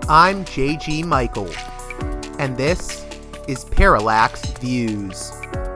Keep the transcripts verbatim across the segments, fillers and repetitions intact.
I'm J G Michael, and this is Parallax Views.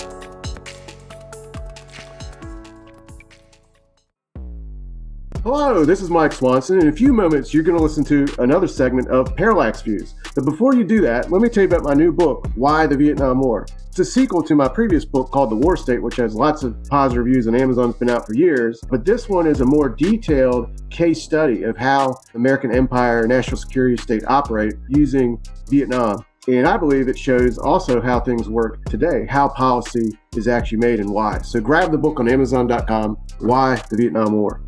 Hello, this is Mike Swanson. In a few moments, you're going to listen to another segment of Parallax Views. But before you do that, let me tell you about my new book, Why the Vietnam War. It's a sequel to my previous book called The War State, which has lots of positive reviews and Amazon's been out for years. But this one is a more detailed case study of how American empire and national security state operate using Vietnam. And I believe it shows also how things work today, how policy is actually made and why. So grab the book on Amazon dot com, Why the Vietnam War.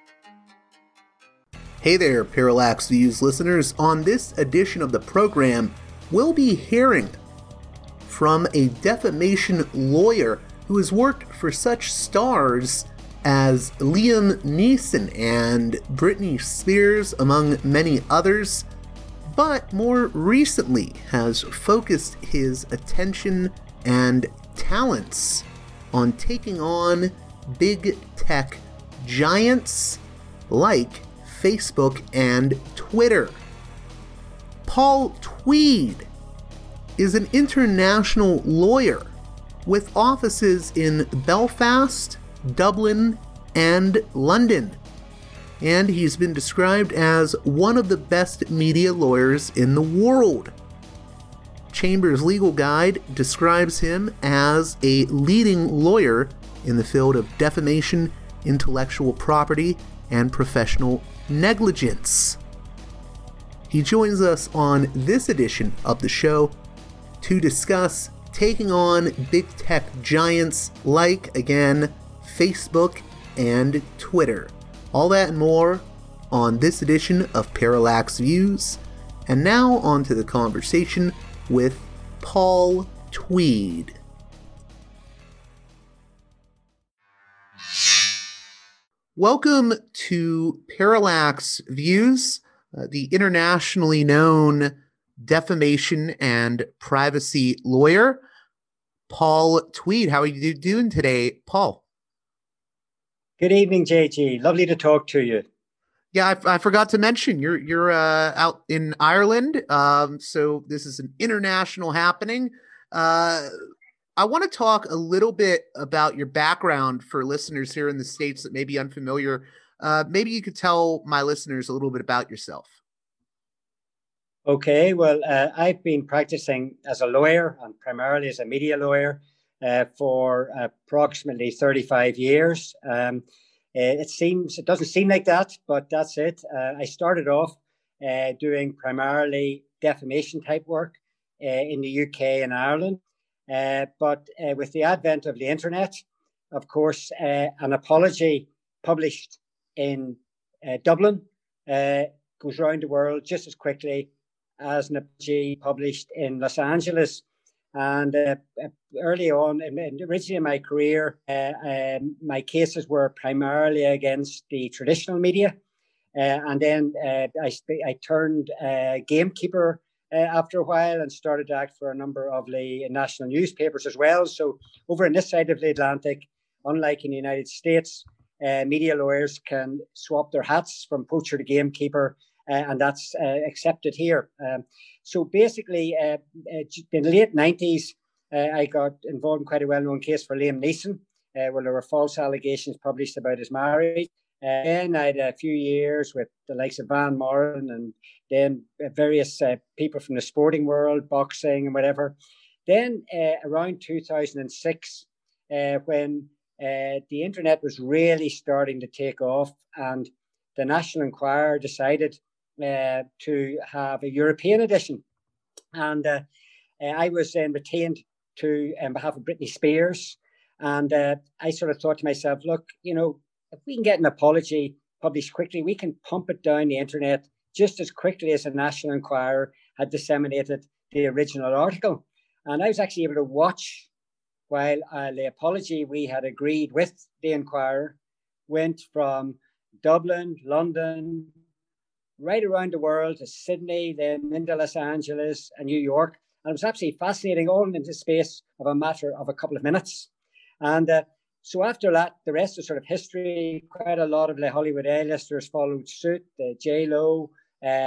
Hey there, Parallax Views listeners. On this edition of the program, we'll be hearing from a defamation lawyer who has worked for such stars as Liam Neeson and Britney Spears, among many others, but more recently has focused his attention and talents on taking on big tech giants like Facebook and Twitter. Paul Tweed is an international lawyer with offices in Belfast, Dublin, and London. And he's been described as one of the best media lawyers in the world. Chambers Legal Guide describes him as a leading lawyer in the field of defamation, intellectual property, and professional negligence. He joins us on this edition of the show to discuss taking on big tech giants like, again, Facebook and Twitter. All that and more on this edition of Parallax Views. And now on to the conversation with Paul Tweed. Welcome to Parallax Views, uh, the internationally known defamation and privacy lawyer, Paul Tweed. How are you doing today, Paul? Good evening, J G. Lovely to talk to you. Yeah, I, I forgot to mention you're you're uh, out in Ireland, um, so this is an international happening. Uh, I want to talk a little bit about your background for listeners here in the States that may be unfamiliar. Uh, maybe you could tell my listeners a little bit about yourself. Okay, well, uh, I've been practicing as a lawyer and primarily as a media lawyer uh, for approximately thirty-five years. Um, it seems, it doesn't seem like that, but that's it. Uh, I started off uh, doing primarily defamation type work uh, in the U K and Ireland. Uh, but uh, with the advent of the internet, of course, uh, an apology published in uh, Dublin uh, goes around the world just as quickly as an apology published in Los Angeles. And uh, early on, originally in my career, uh, um, my cases were primarily against the traditional media. Uh, and then uh, I, I turned uh, gamekeeper Uh, after a while and started to act for a number of the national newspapers as well. So over on this side of the Atlantic, unlike in the United States, uh, media lawyers can swap their hats from poacher to gamekeeper, uh, and that's uh, accepted here. Um, so basically, uh, in the late nineties, uh, I got involved in quite a well-known case for Liam Neeson, uh, where there were false allegations published about his marriage. Uh, then I had a few years with the likes of Van Moran and then various uh, people from the sporting world, boxing and whatever. Then uh, around two thousand six, uh, when uh, the internet was really starting to take off and the National Enquirer decided uh, to have a European edition. And uh, uh, I was then retained to, on behalf of Britney Spears. And uh, I sort of thought to myself, look, you know, if we can get an apology published quickly, we can pump it down the internet just as quickly as the National Enquirer had disseminated the original article. And I was actually able to watch while uh, the apology we had agreed with the Enquirer went from Dublin, London, right around the world to Sydney, then into Los Angeles and New York. And it was absolutely fascinating, all in the space of a matter of a couple of minutes. And uh, So after that, the rest is sort of history. Quite a lot of the Hollywood A-listers followed suit. Uh, J-Lo, uh,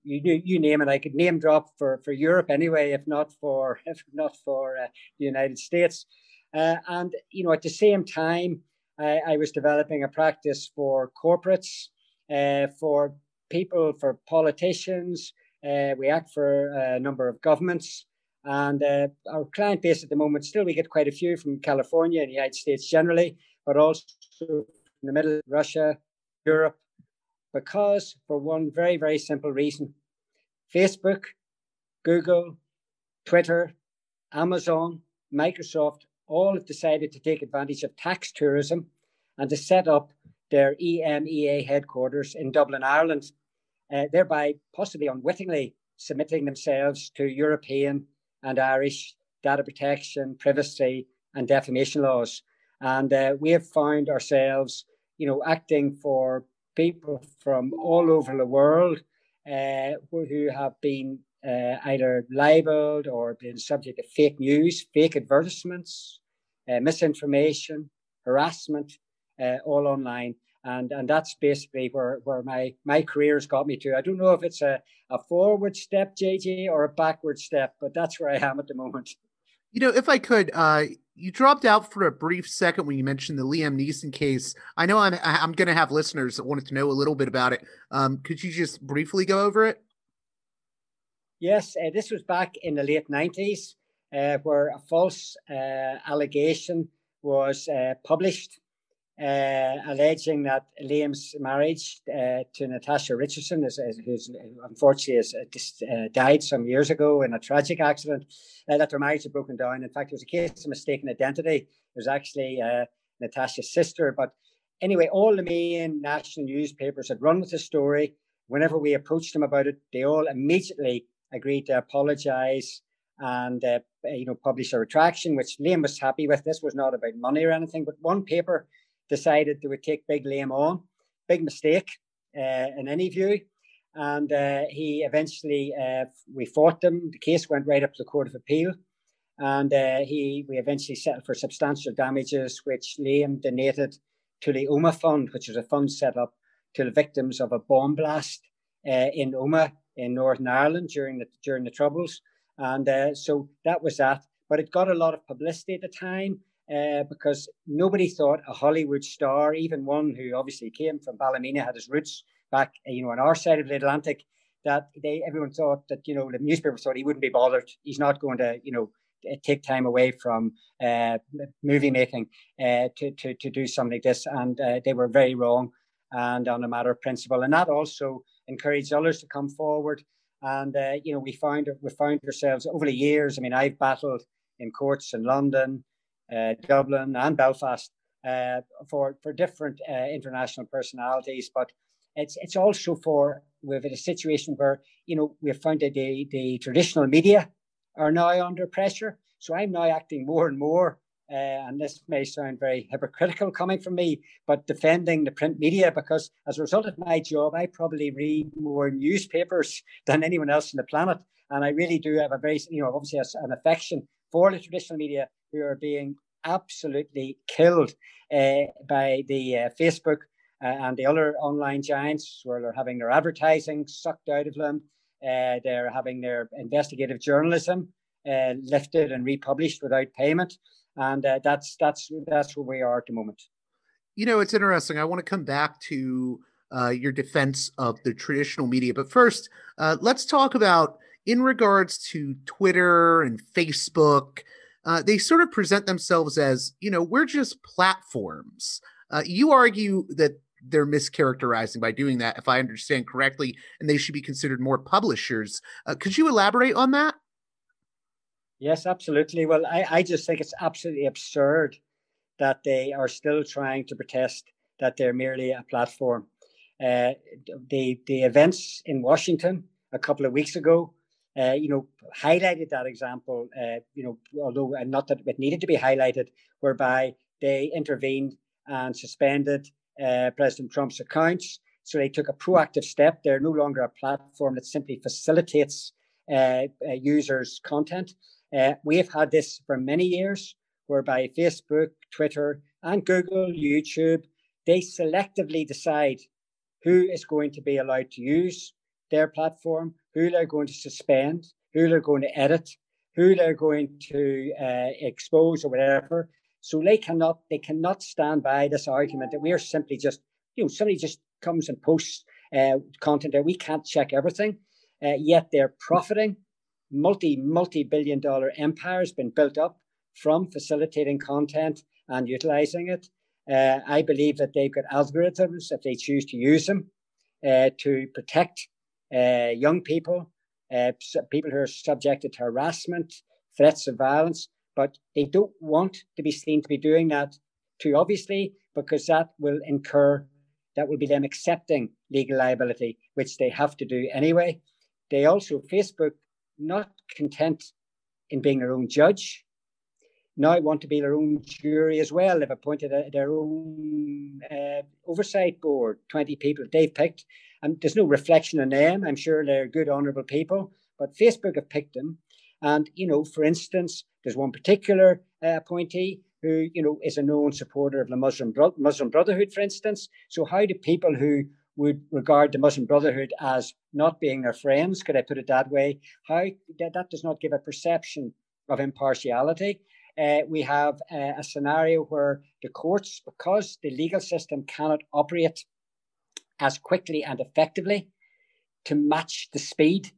you you name it. I could name drop for, for Europe anyway, if not for if not for uh, the United States. Uh, and you know, at the same time, I, I was developing a practice for corporates, uh, for people, for politicians. Uh, we act for a number of governments, and uh, our client base at the moment, still we get quite a few from California and the United States generally, but also from the Middle, Russia, Europe, because for one very, very simple reason, Facebook, Google, Twitter, Amazon, Microsoft, all have decided to take advantage of tax tourism and to set up their E M E A headquarters in Dublin, Ireland, uh, thereby possibly unwittingly submitting themselves to European and Irish data protection, privacy, and defamation laws. And uh, we have found ourselves, you know, acting for people from all over the world uh, who, who have been uh, either libeled or been subject to fake news, fake advertisements, uh, misinformation, harassment, uh, all online. And, and that's basically where, where my, my career has got me to. I don't know if it's a, a forward step, J J, or a backward step, but that's where I am at the moment. You know, if I could, uh, you dropped out for a brief second when you mentioned the Liam Neeson case. I know I'm, I'm going to have listeners that wanted to know a little bit about it. Um, could you just briefly go over it? Yes, uh, this was back in the late nineties, uh, where a false uh, allegation was uh, published, uh, alleging that Liam's marriage uh, to Natasha Richardson, is, is, who's unfortunately has uh, died some years ago in a tragic accident, uh, that their marriage had broken down. In fact, it was a case of mistaken identity. It was actually uh, Natasha's sister. But anyway, all the main national newspapers had run with the story. Whenever we approached them about it, they all immediately agreed to apologize and uh, you know, publish a retraction, which Liam was happy with. This was not about money or anything, but one paper decided they would take Big Liam on. Big mistake uh, in any view. And uh, he eventually, uh, we fought them. The case went right up to the Court of Appeal. And uh, he, we eventually settled for substantial damages, which Liam donated to the Omagh Fund, which was a fund set up to the victims of a bomb blast uh, in Omagh in Northern Ireland during the during the Troubles. And uh, so that was that. But it got a lot of publicity at the time uh, because nobody thought a Hollywood star, even one who obviously came from Ballymena, had his roots back, you know, on our side of the Atlantic, that they everyone thought that, you know, the newspapers thought he wouldn't be bothered. He's not going to, you know, take time away from uh, movie making uh, to, to, to do something like this. And uh, they were very wrong and on a matter of principle. And that also encouraged others to come forward. And, uh, you know, we found we found ourselves over the years. I mean, I've battled in courts in London, uh, Dublin and Belfast uh, for, for different uh, international personalities. But it's it's also for, we've had a situation where, you know, we've found that the, the traditional media are now under pressure. So I'm now acting more and more, uh, and this may sound very hypocritical coming from me, but defending the print media, because as a result of my job, I probably read more newspapers than anyone else on the planet. And I really do have a very, you know, obviously an affection for the traditional media, who are being absolutely killed uh, by the uh, Facebook uh, and the other online giants, where they're having their advertising sucked out of them. Uh, they're having their investigative journalism uh, lifted and republished without payment, and uh, that's that's that's where we are at the moment. You know, it's interesting. I want to come back to uh, your defense of the traditional media, but first, uh, let's talk about, in regards to Twitter and Facebook. Uh, they sort of present themselves as, you know, we're just platforms. Uh, you argue that they're mischaracterizing by doing that, if I understand correctly, and they should be considered more publishers. Uh, could you elaborate on that? Yes, absolutely. Well, I, I just think it's absolutely absurd that they are still trying to protest that they're merely a platform. Uh, the the events in Washington a couple of weeks ago, uh, you know, highlighted that example. Uh, you know, although not that it needed to be highlighted, whereby they intervened and suspended Uh, President Trump's accounts. So they took a proactive step. They're no longer a platform that simply facilitates uh, uh, users' content. Uh, we have had this for many years, whereby Facebook, Twitter, and Google, YouTube, they selectively decide who is going to be allowed to use their platform, who they're going to suspend, who they're going to edit, who they're going to uh, expose or whatever. So they cannot they cannot stand by this argument that we are simply just, you know, somebody just comes and posts uh, content there. We can't check everything, uh, yet they're profiting. Multi, multi-billion dollar empire has been built up from facilitating content and utilizing it. Uh, I believe that they've got algorithms, if they choose to use them, uh, to protect uh, young people, uh, people who are subjected to harassment, threats of violence, but they don't want to be seen to be doing that too obviously, because that will incur, that will be them accepting legal liability, which they have to do anyway. They also, Facebook, not content in being their own judge, now want to be their own jury as well. They've appointed a, their own uh, oversight board, twenty people they've picked. And there's no reflection on them. I'm sure they're good, honourable people, but Facebook have picked them. And, you know, for instance, there's one particular uh, appointee who, you know, is a known supporter of the Muslim, Bro- Muslim Brotherhood, for instance. So how do people who would regard the Muslim Brotherhood as not being their friends, could I put it that way, how that, that does not give a perception of impartiality? Uh, we have uh, a scenario where the courts, because the legal system cannot operate as quickly and effectively to match the speed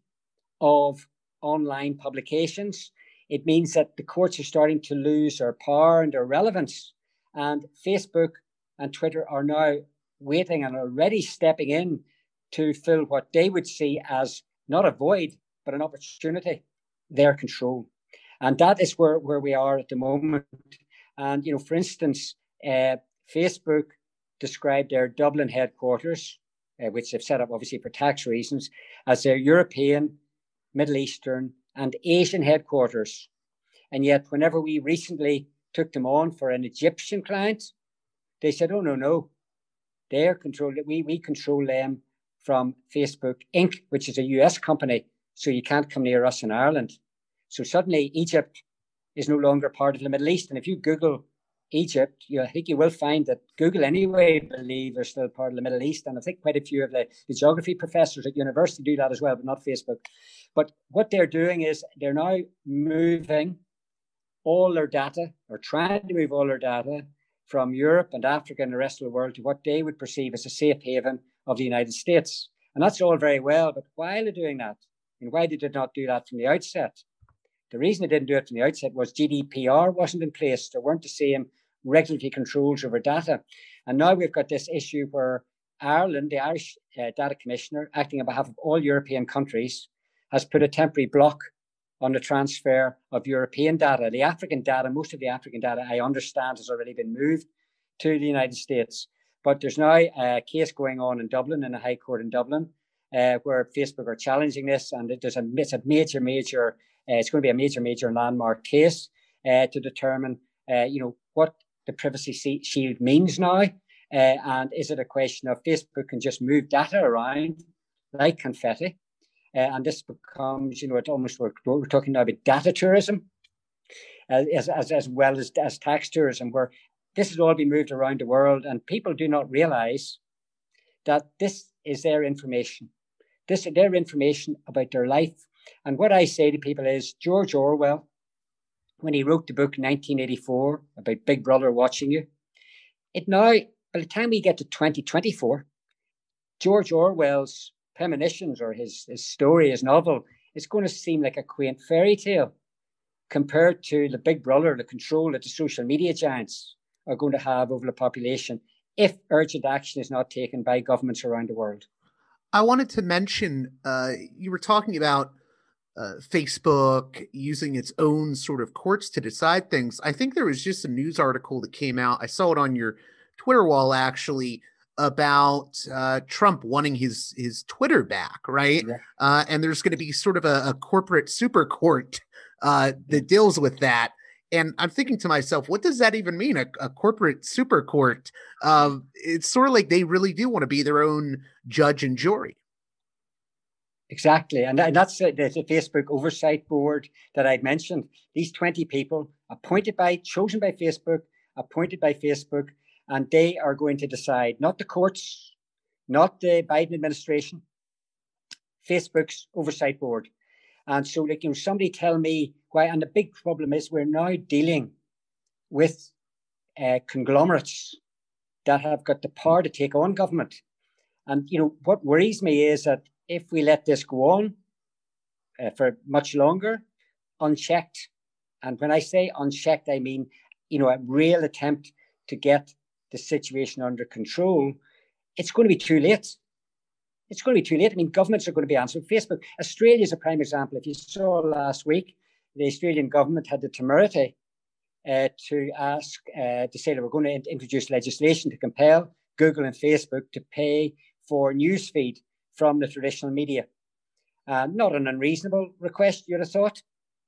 of online publications, it means that the courts are starting to lose their power and their relevance. And Facebook and Twitter are now waiting and already stepping in to fill what they would see as not a void, but an opportunity, their control. And that is where, where we are at the moment. And, you know, for instance, uh, Facebook described their Dublin headquarters, uh, which they've set up obviously for tax reasons, as their European, Middle Eastern, and Asian headquarters. And yet, whenever we recently took them on for an Egyptian client, they said, oh, no, no, they're controlled. We, we control them from Facebook Incorporated, which is a U S company, so you can't come near us in Ireland. So suddenly Egypt is no longer part of the Middle East. And if you Google Egypt, you, I think you will find that Google anyway believe they're still part of the Middle East. And I think quite a few of the, the geography professors at university do that as well, but not Facebook. But what they're doing is they're now moving all their data, or trying to move all their data from Europe and Africa and the rest of the world to what they would perceive as a safe haven of the United States. And that's all very well, but while they're doing that, and why they did not do that from the outset, the reason they didn't do it from the outset was G D P R wasn't in place. There weren't the same regulatory controls over data. And now we've got this issue where Ireland, the Irish uh, Data Commissioner, acting on behalf of all European countries, has put a temporary block on the transfer of European data. The African data, most of the African data, I understand, has already been moved to the United States. But there's now a case going on in Dublin, in the High Court in Dublin, uh, where Facebook are challenging this. And there's a, it's a major, major, uh, it's going to be a major, major landmark case uh, to determine, uh, you know, what the privacy shield means now. Uh, and is it a question of Facebook can just move data around like confetti? Uh, and this becomes, you know, it almost, we're, we're talking now about data tourism uh, as, as, as well as, as tax tourism, where this has all been moved around the world and people do not realize that this is their information. This is their information about their life. And what I say to people is George Orwell, when he wrote the book nineteen eighty-four about Big Brother watching you, it now, by the time we get to twenty twenty-four, George Orwell's premonitions or his, his story, his novel, it's going to seem like a quaint fairy tale compared to the Big Brother, the control that the social media giants are going to have over the population if urgent action is not taken by governments around the world. I wanted to mention, uh, you were talking about uh, Facebook using its own sort of courts to decide things. I think there was just a news article that came out. I saw it on your Twitter wall, actually, about uh, Trump wanting his his Twitter back, right? Yeah. Uh, and there's going to be sort of a, a corporate super court uh, that deals with that. And I'm thinking to myself, what does that even mean? A, a corporate super court? Uh, it's sort of like they really do want to be their own judge and jury. Exactly. And, and that's the, the Facebook oversight board that I'd mentioned. These twenty people appointed by, chosen by Facebook, appointed by Facebook, and they are going to decide, not the courts, not the Biden administration. Facebook's oversight board. And so, like, you know, somebody tell me why. And the big problem is we're now dealing with uh, conglomerates that have got the power to take on government. And, you know, what worries me is that if we let this go on uh, for much longer, unchecked, and when I say unchecked, I mean, you know, a real attempt to get the situation under control, it's going to be too late. It's going to be too late. I mean, governments are going to be answering. Facebook, Australia is a prime example. If you saw last week, the Australian government had the temerity uh, to ask, uh, to say that we're going to in- introduce legislation to compel Google and Facebook to pay for newsfeed from the traditional media. Uh, not an unreasonable request, you'd have thought.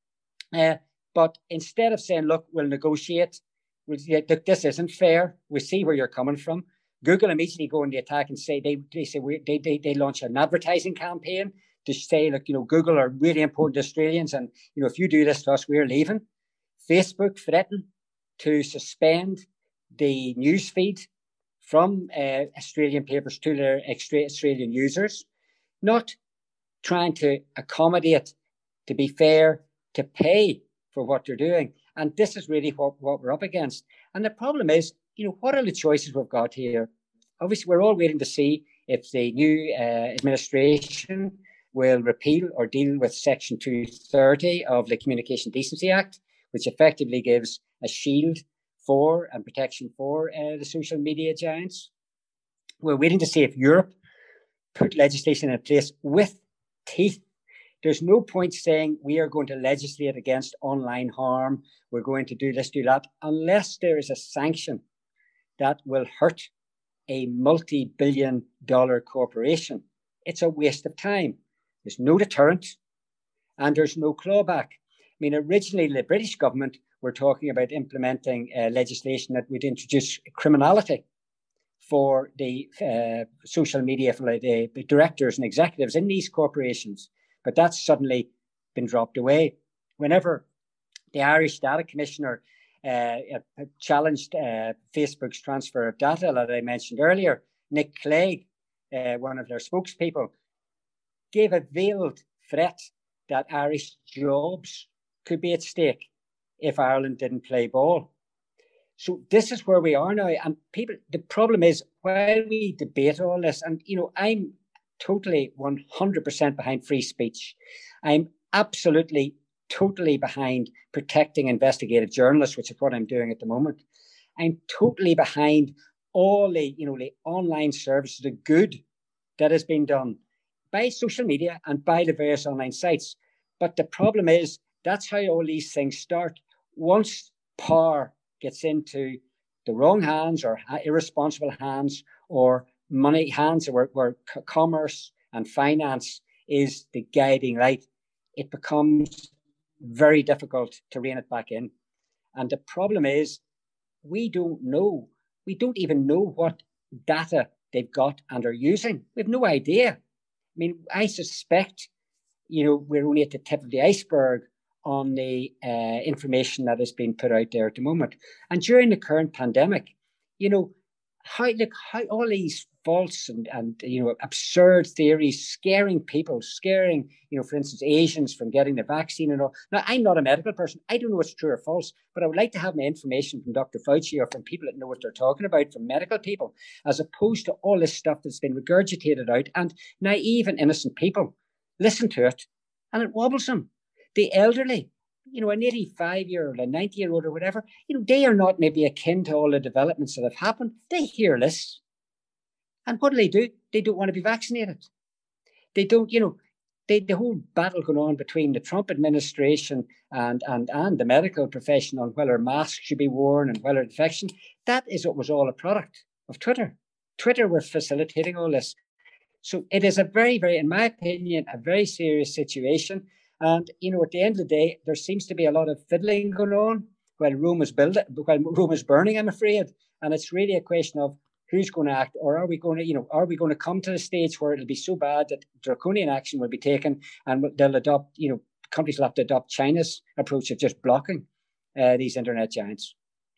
Uh, but instead of saying, look, we'll negotiate, we'll, look, this isn't fair, we see where you're coming from, Google immediately go in the attack and say they they say we, they, they they launch an advertising campaign to say, look, you know, Google are really important to Australians, and you know, if you do this to us, we're leaving. Facebook threatened to suspend the news feed from uh, Australian papers to their Australian users, not trying to accommodate, to be fair, to pay for what they're doing. And this is really what, what we're up against. And the problem is, you know, what are the choices we've got here? Obviously, we're all waiting to see if the new uh, administration will repeal or deal with Section two thirty of the Communication Decency Act, which effectively gives a shield for and protection for uh, the social media giants. We're waiting to see if Europe put legislation in place with teeth. There's no point saying we are going to legislate against online harm, we're going to do this, do that, unless there is a sanction that will hurt a multi-billion dollar corporation. It's a waste of time. There's no deterrent and there's no clawback. I mean, originally the British government were talking about implementing uh, legislation that would introduce criminality for the uh, social media, for the, the directors and executives in these corporations. But that's suddenly been dropped away. Whenever the Irish Data Commissioner uh, challenged uh, Facebook's transfer of data that I mentioned earlier, Nick Clegg, uh, one of their spokespeople, gave a veiled threat that Irish jobs could be at stake if Ireland didn't play ball. So this is where we are now. And people, the problem is, while we debate all this, and, you know, I'm totally one hundred percent behind free speech. I'm absolutely, totally behind protecting investigative journalists, which is what I'm doing at the moment. I'm totally behind all the, you know, the online services, the good that has been done by social media and by the various online sites. But the problem is, that's how all these things start. Once power gets into the wrong hands or irresponsible hands, or money hands where, where commerce and finance is the guiding light, it becomes very difficult to rein it back in. And the problem is, we don't know. We don't even know what data they've got and are using. We have no idea. I mean, I suspect, you know, we're only at the tip of the iceberg on the uh, information that is being put out there at the moment. And during the current pandemic, you know, how, like, how all these false and, and, you know, absurd theories, scaring people, scaring, you know, for instance, Asians from getting the vaccine and all. Now, I'm not a medical person. I don't know what's true or false, but I would like to have my information from Doctor Fauci or from people that know what they're talking about, from medical people, as opposed to all this stuff that's been regurgitated out, and naive and innocent people listen to it and it wobbles them. The elderly, you know, an eighty-five-year-old, a ninety-year-old or whatever, you know, they are not maybe akin to all the developments that have happened. They hear this. And what do they do? They don't want to be vaccinated. They don't, you know, they, the whole battle going on between the Trump administration and, and, and the medical profession on whether masks should be worn and whether infection, that is what was all a product of Twitter. Twitter were facilitating all this. So it is a very, very, in my opinion, a very serious situation. And, you know, at the end of the day, there seems to be a lot of fiddling going on while Rome is building, while Rome is burning, I'm afraid. And it's really a question of who's going to act, or are we going to, you know, are we going to come to the stage where it'll be so bad that draconian action will be taken and they'll adopt, you know, countries will have to adopt China's approach of just blocking uh, these internet giants.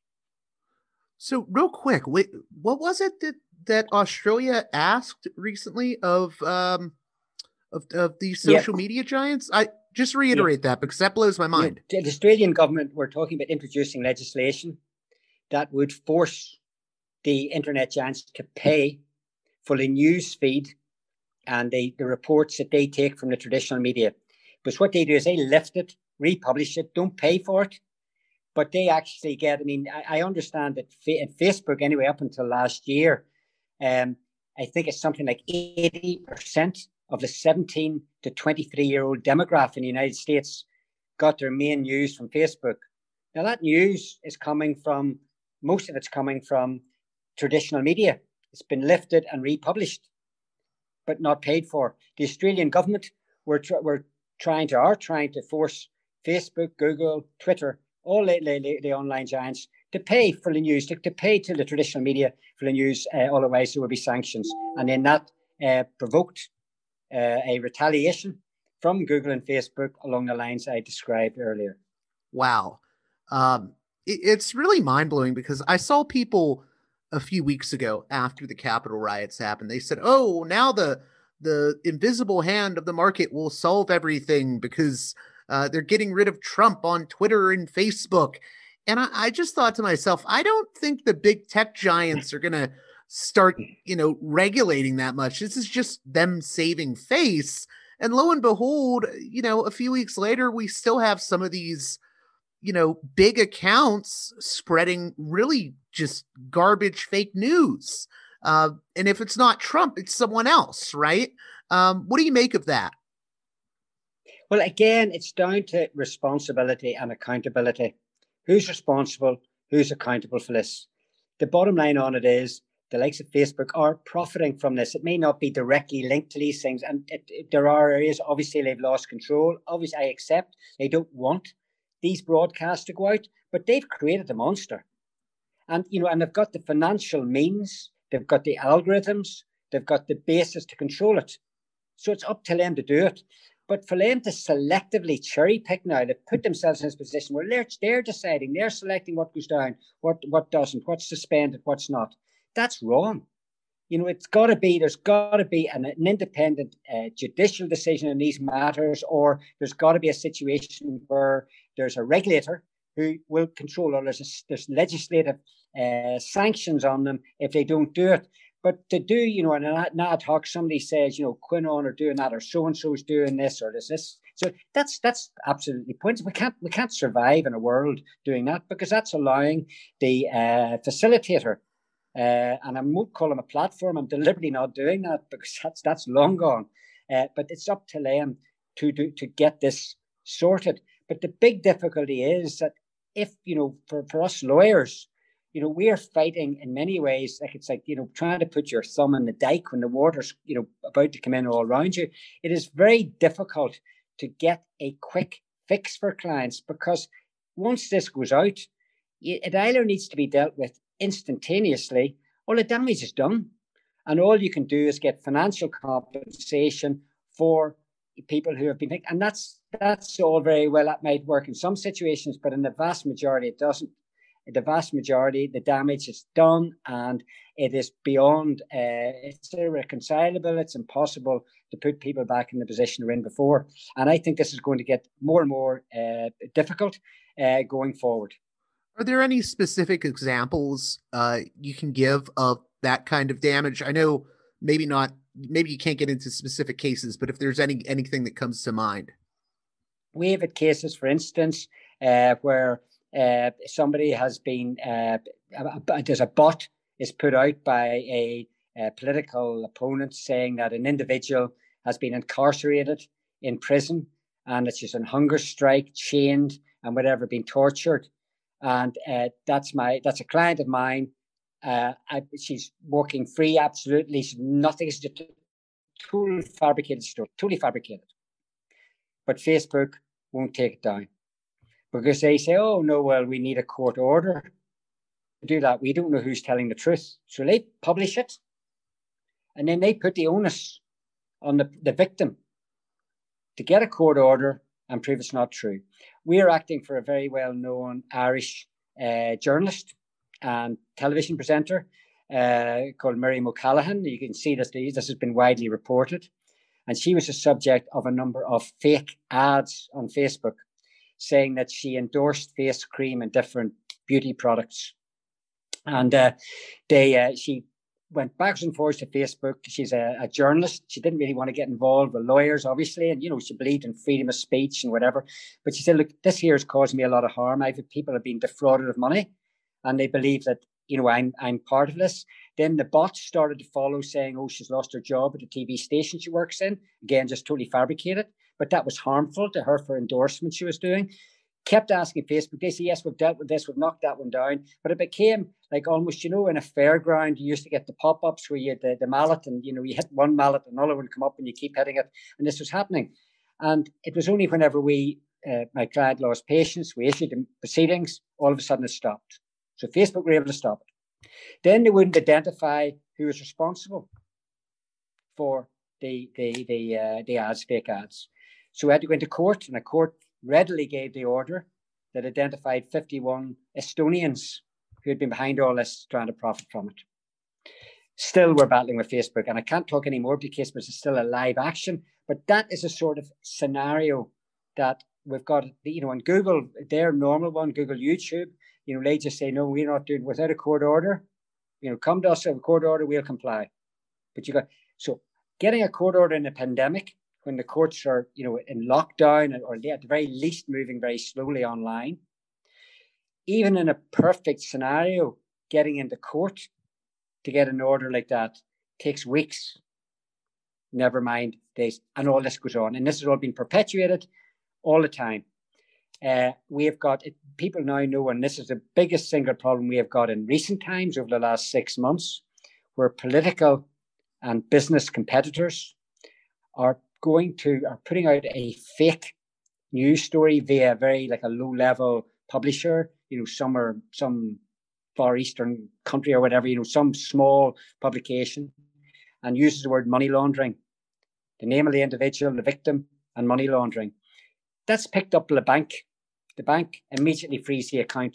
So real quick, wait, what was it that, that Australia asked recently of um, of, of these Yeah. social media giants? I just reiterate Yeah. that because that blows my mind. You know, the Australian government were talking about introducing legislation that would force the internet giants to pay for the news feed and the, the reports that they take from the traditional media. But what they do is they lift it, republish it, don't pay for it. But they actually get, I mean, I, I understand that fa- Facebook, anyway, up until last year, um, I think it's something like eighty percent of the seventeen to twenty-three year old demographic in the United States got their main news from Facebook. Now, that news is coming from, most of it's coming from traditional media. It's been lifted and republished, but not paid for. The Australian government were, tr- were trying to, are trying to force Facebook, Google, Twitter, all the, the, the online giants to pay for the news, to, to pay to the traditional media for the news, uh, otherwise there will be sanctions. And then that uh, provoked uh, a retaliation from Google and Facebook along the lines I described earlier. Wow. Um, it, it's really mind-blowing because I saw people a few weeks ago after the Capitol riots happened. They said, oh, now the the invisible hand of the market will solve everything because uh, they're getting rid of Trump on Twitter and Facebook. And I, I just thought to myself, I don't think the big tech giants are going to start, you know, regulating that much. This is just them saving face. And lo and behold, you know, a few weeks later, we still have some of these, you know, big accounts spreading really just garbage fake news. Uh, and if it's not Trump, it's someone else, right? Um, what do you make of that? Well, again, it's down to responsibility and accountability. Who's responsible? Who's accountable for this? The bottom line on it is the likes of Facebook are profiting from this. It may not be directly linked to these things. And it, it, there are areas, obviously, they've lost control. Obviously, I accept they don't want these broadcasts to go out, but they've created a monster. And, you know, and they've got the financial means, they've got the algorithms, they've got the basis to control it. So it's up to them to do it. But for them to selectively cherry pick now, to put themselves in this position where they're, they're deciding, they're selecting what goes down, what, what doesn't, what's suspended, what's not, that's wrong. You know, it's got to be, there's got to be an, an independent uh, judicial decision in these matters, or there's got to be a situation where there's a regulator who will control, or there's, a, there's legislative uh, sanctions on them if they don't do it. But to do, you know, in an ad hoc, somebody says, you know, Quinone are doing that, or so-and-so is doing this, or this, this. So that's that's absolutely pointless. We can't we can't survive in a world doing that, because that's allowing the uh, facilitator, uh, and I won't call them a platform. I'm deliberately not doing that because that's that's long gone. Uh, but it's up to them to do to get this sorted. But the big difficulty is that if, you know, for, for us lawyers, you know, we are fighting in many ways, like it's like, you know, trying to put your thumb in the dike when the water's, you know, about to come in all around you. It is very difficult to get a quick fix for clients, because once this goes out, it either needs to be dealt with instantaneously or the damage is done. And all you can do is get financial compensation for people who have been, and that's that's all very well. That might work in some situations, but in the vast majority, it doesn't. The vast majority, the damage is done, and it is beyond, uh, it's irreconcilable. It's impossible to put people back in the position they're in before. And I think this is going to get more and more uh, difficult uh, going forward. Are there any specific examples uh, you can give of that kind of damage? I know maybe not, maybe you can't get into specific cases, but if there's any anything that comes to mind. We have had cases, for instance, uh, where Uh, somebody has been, uh, there's a bot is put out by a, a political opponent saying that an individual has been incarcerated in prison and it's just on hunger strike, chained and whatever, being tortured. And uh, that's my, that's a client of mine. Uh, I, she's working free, absolutely. She's nothing, it's just a totally fabricated story, totally fabricated. But Facebook won't take it down, because they say, oh, no, well, we need a court order to do that. We don't know who's telling the truth. So they publish it, and then they put the onus on the, the victim to get a court order and prove it's not true. We are acting for a very well-known Irish uh, journalist and television presenter uh, called Miriam O'Callaghan. You can see this, this has been widely reported. And she was the subject of a number of fake ads on Facebook saying that she endorsed face cream and different beauty products. And uh, they, uh, she went backwards and forwards to Facebook. She's a, a journalist. She didn't really want to get involved with lawyers, obviously. And, you know, she believed in freedom of speech and whatever. But she said, look, this here has caused me a lot of harm. I've people have been defrauded of money. And they believe that, you know, I'm I'm part of this. Then the bots started to follow saying, oh, she's lost her job at the T V station she works in. Again, just totally fabricated. But that was harmful to her for endorsement she was doing. Kept asking Facebook. They say, yes, we've dealt with this. We've knocked that one down. But it became like almost, you know, in a fairground, you used to get the pop-ups where you had the, the mallet and, you know, you hit one mallet, another one come up and you keep hitting it. And this was happening. And it was only whenever we, uh, my client lost patience, we issued the proceedings, all of a sudden it stopped. So Facebook were able to stop it. Then they wouldn't identify who was responsible for the the the uh, the ads, fake ads. So we had to go into court, and a court readily gave the order that identified fifty-one Estonians who had been behind all this trying to profit from it. Still, we're battling with Facebook, and I can't talk anymore because it's still a live action. But that is a sort of scenario that we've got, you know, on Google, their normal one, Google YouTube, you know, they just say, no, we're not doing without a court order. You know, come to us with a court order, we'll comply. But you got, so getting a court order in a pandemic, when the courts are, you know, in lockdown or at the very least moving very slowly online, even in a perfect scenario, getting into court to get an order like that takes weeks, never mind days, and all this goes on. And this has all been perpetuated all the time. Uh, we have got, people now know, and this is the biggest single problem we have got in recent times over the last six months, where political and business competitors are going to, are putting out a fake news story via very like a low level publisher, you know, some are some Far Eastern country or whatever, you know, some small publication, and uses the word money laundering, the name of the individual, the victim, and money laundering. That's picked up by the bank. The bank immediately frees the account.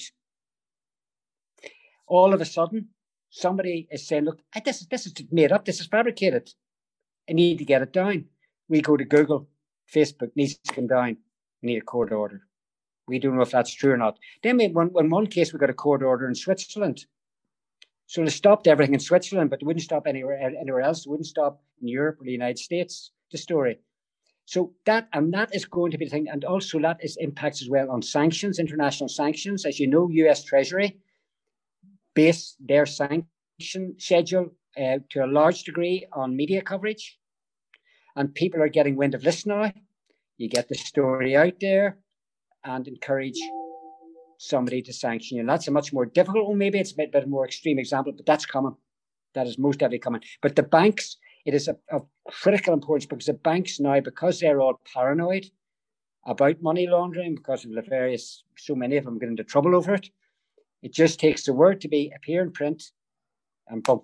All of a sudden, somebody is saying, look, this is, this is made up. This is fabricated. I need to get it down. We go to Google. Facebook needs to come down. We need a court order. We don't know if that's true or not. Then in one, in one case, we got a court order in Switzerland. So they stopped everything in Switzerland, but they wouldn't stop anywhere, anywhere else. They wouldn't stop in Europe or the United States, the story. So that, and that is going to be the thing. And also that is impacts as well on sanctions, international sanctions. As you know, U S Treasury base their sanction schedule uh, to a large degree on media coverage. And people are getting wind of this now. You get the story out there and encourage somebody to sanction you. And that's a much more difficult one. Maybe it's a bit, bit more extreme example, but that's common. That is most definitely common. But the banks, it is of, of critical importance because the banks now, because they're all paranoid about money laundering, because of the various, so many of them get into trouble over it, it just takes the word to be appear in print and boom.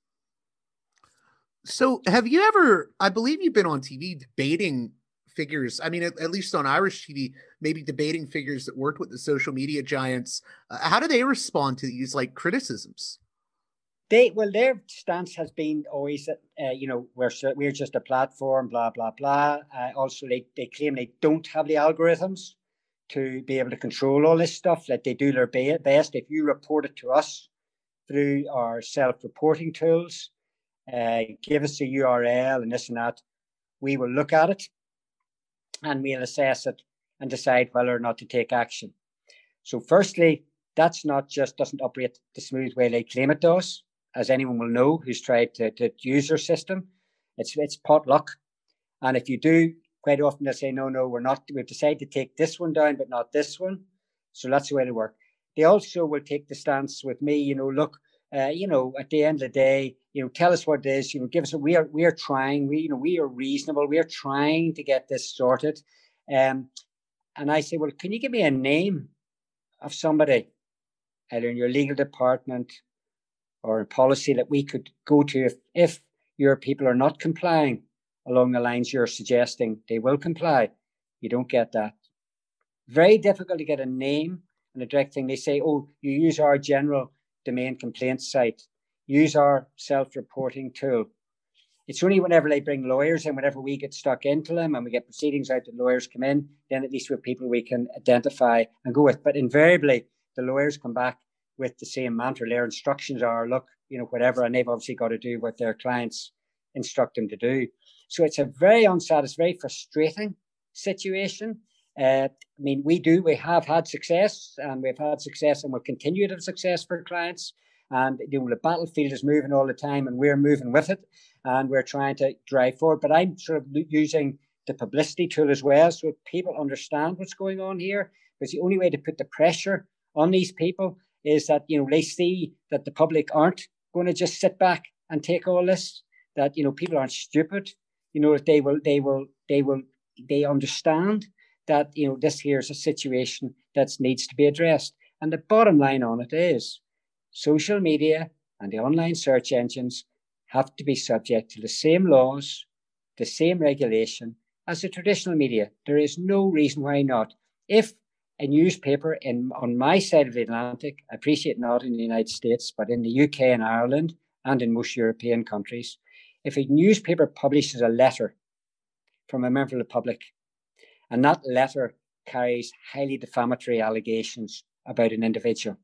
So have you ever, I believe you've been on T V debating figures, I mean, at, at least on Irish T V, maybe debating figures that worked with the social media giants. Uh, how do they respond to these like criticisms? They, well, their stance has been always that, uh, you know, we're, we're just a platform, blah, blah, blah. Uh, also, they, they claim they don't have the algorithms to be able to control all this stuff, that they do their best. If you report it to us through our self-reporting tools, uh, give us a U R L and this and that, we will look at it and we'll assess it and decide whether or not to take action. So firstly, that's not just, doesn't operate the smooth way they claim it does, as anyone will know who's tried to, to use their system. It's it's potluck. And if you do, quite often they'll say, no, no, we're not, we've decided to take this one down, but not this one. So that's the way they work. They also will take the stance with me, you know, look, uh, you know, at the end of the day, you know, tell us what it is, you know, give us, a, we are, we are trying, we, you know, we are reasonable. We are trying to get this sorted. Um, and I say, well, can you give me a name of somebody, either in your legal department or a policy that we could go to if, if your people are not complying along the lines you're suggesting they will comply? You don't get that. Very difficult to get a name and a direct thing. They say, oh, you use our general domain complaint site, use our self-reporting tool. It's only whenever they bring lawyers in, whenever we get stuck into them and we get proceedings out, the lawyers come in, then at least we're people we can identify and go with. But invariably, the lawyers come back with the same mantra. Their instructions are, look, you know, whatever, and they've obviously got to do what their clients instruct them to do. So it's a very unsatisfactory, very frustrating situation. Uh, I mean, we do, we have had success, and we've had success and we'll continue to have success for clients. And you know, the battlefield is moving all the time and we're moving with it and we're trying to drive forward. But I'm sort of using the publicity tool as well so people understand what's going on here. Because the only way to put the pressure on these people is that, you know, they see that the public aren't going to just sit back and take all this, that, you know, people aren't stupid, you know, they will, they will, they will, they understand that, you know, this here is a situation that needs to be addressed. And the bottom line on it is social media and the online search engines have to be subject to the same laws, the same regulation as the traditional media. There is no reason why not. If a newspaper in on my side of the Atlantic, I appreciate not in the United States, but in the U K and Ireland and in most European countries, if a newspaper publishes a letter from a member of the public, and that letter carries highly defamatory allegations about an individual,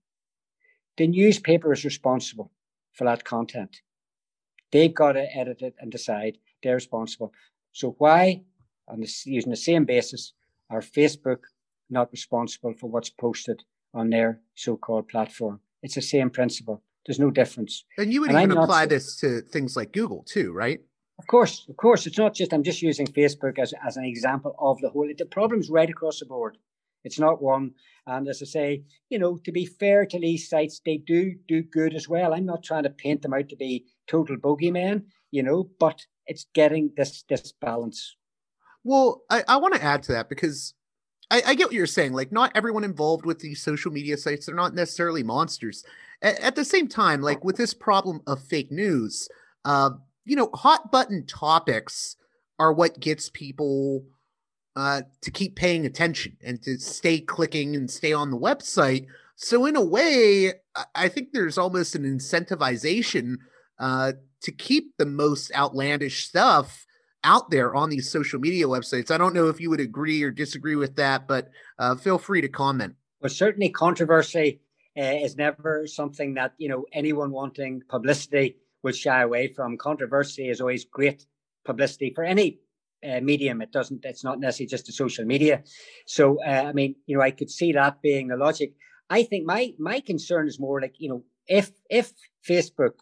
the newspaper is responsible for that content. They've got to edit it and decide they're responsible. So why, on this, using the same basis, are Facebook not responsible for what's posted on their so-called platform? It's the same principle. There's no difference. And you would and even I'm apply not, this to things like Google too, right? Of course, of course. It's not just, I'm just using Facebook as, as an example of the whole. The problem's right across the board. It's not one. And as I say, you know, to be fair to these sites, they do do good as well. I'm not trying to paint them out to be total bogeymen, you know, but it's getting this this balance. Well, I, I want to add to that because I, I get what you're saying. Like, not everyone involved with these social media sites, they're not necessarily monsters. At, at the same time, like with this problem of fake news, uh, you know, hot button topics are what gets people uh, to keep paying attention and to stay clicking and stay on the website. So in a way, I think there's almost an incentivization uh, to keep the most outlandish stuff out there on these social media websites. I don't know if you would agree or disagree with that, but uh, feel free to comment. Well, certainly controversy uh, is never something that, you know, anyone wanting publicity will shy away from. Controversy is always great publicity for any uh, medium. It doesn't, it's not necessarily just the social media. So, uh, I mean, you know, I could see that being the logic. I think my, my concern is more like, you know, if, if Facebook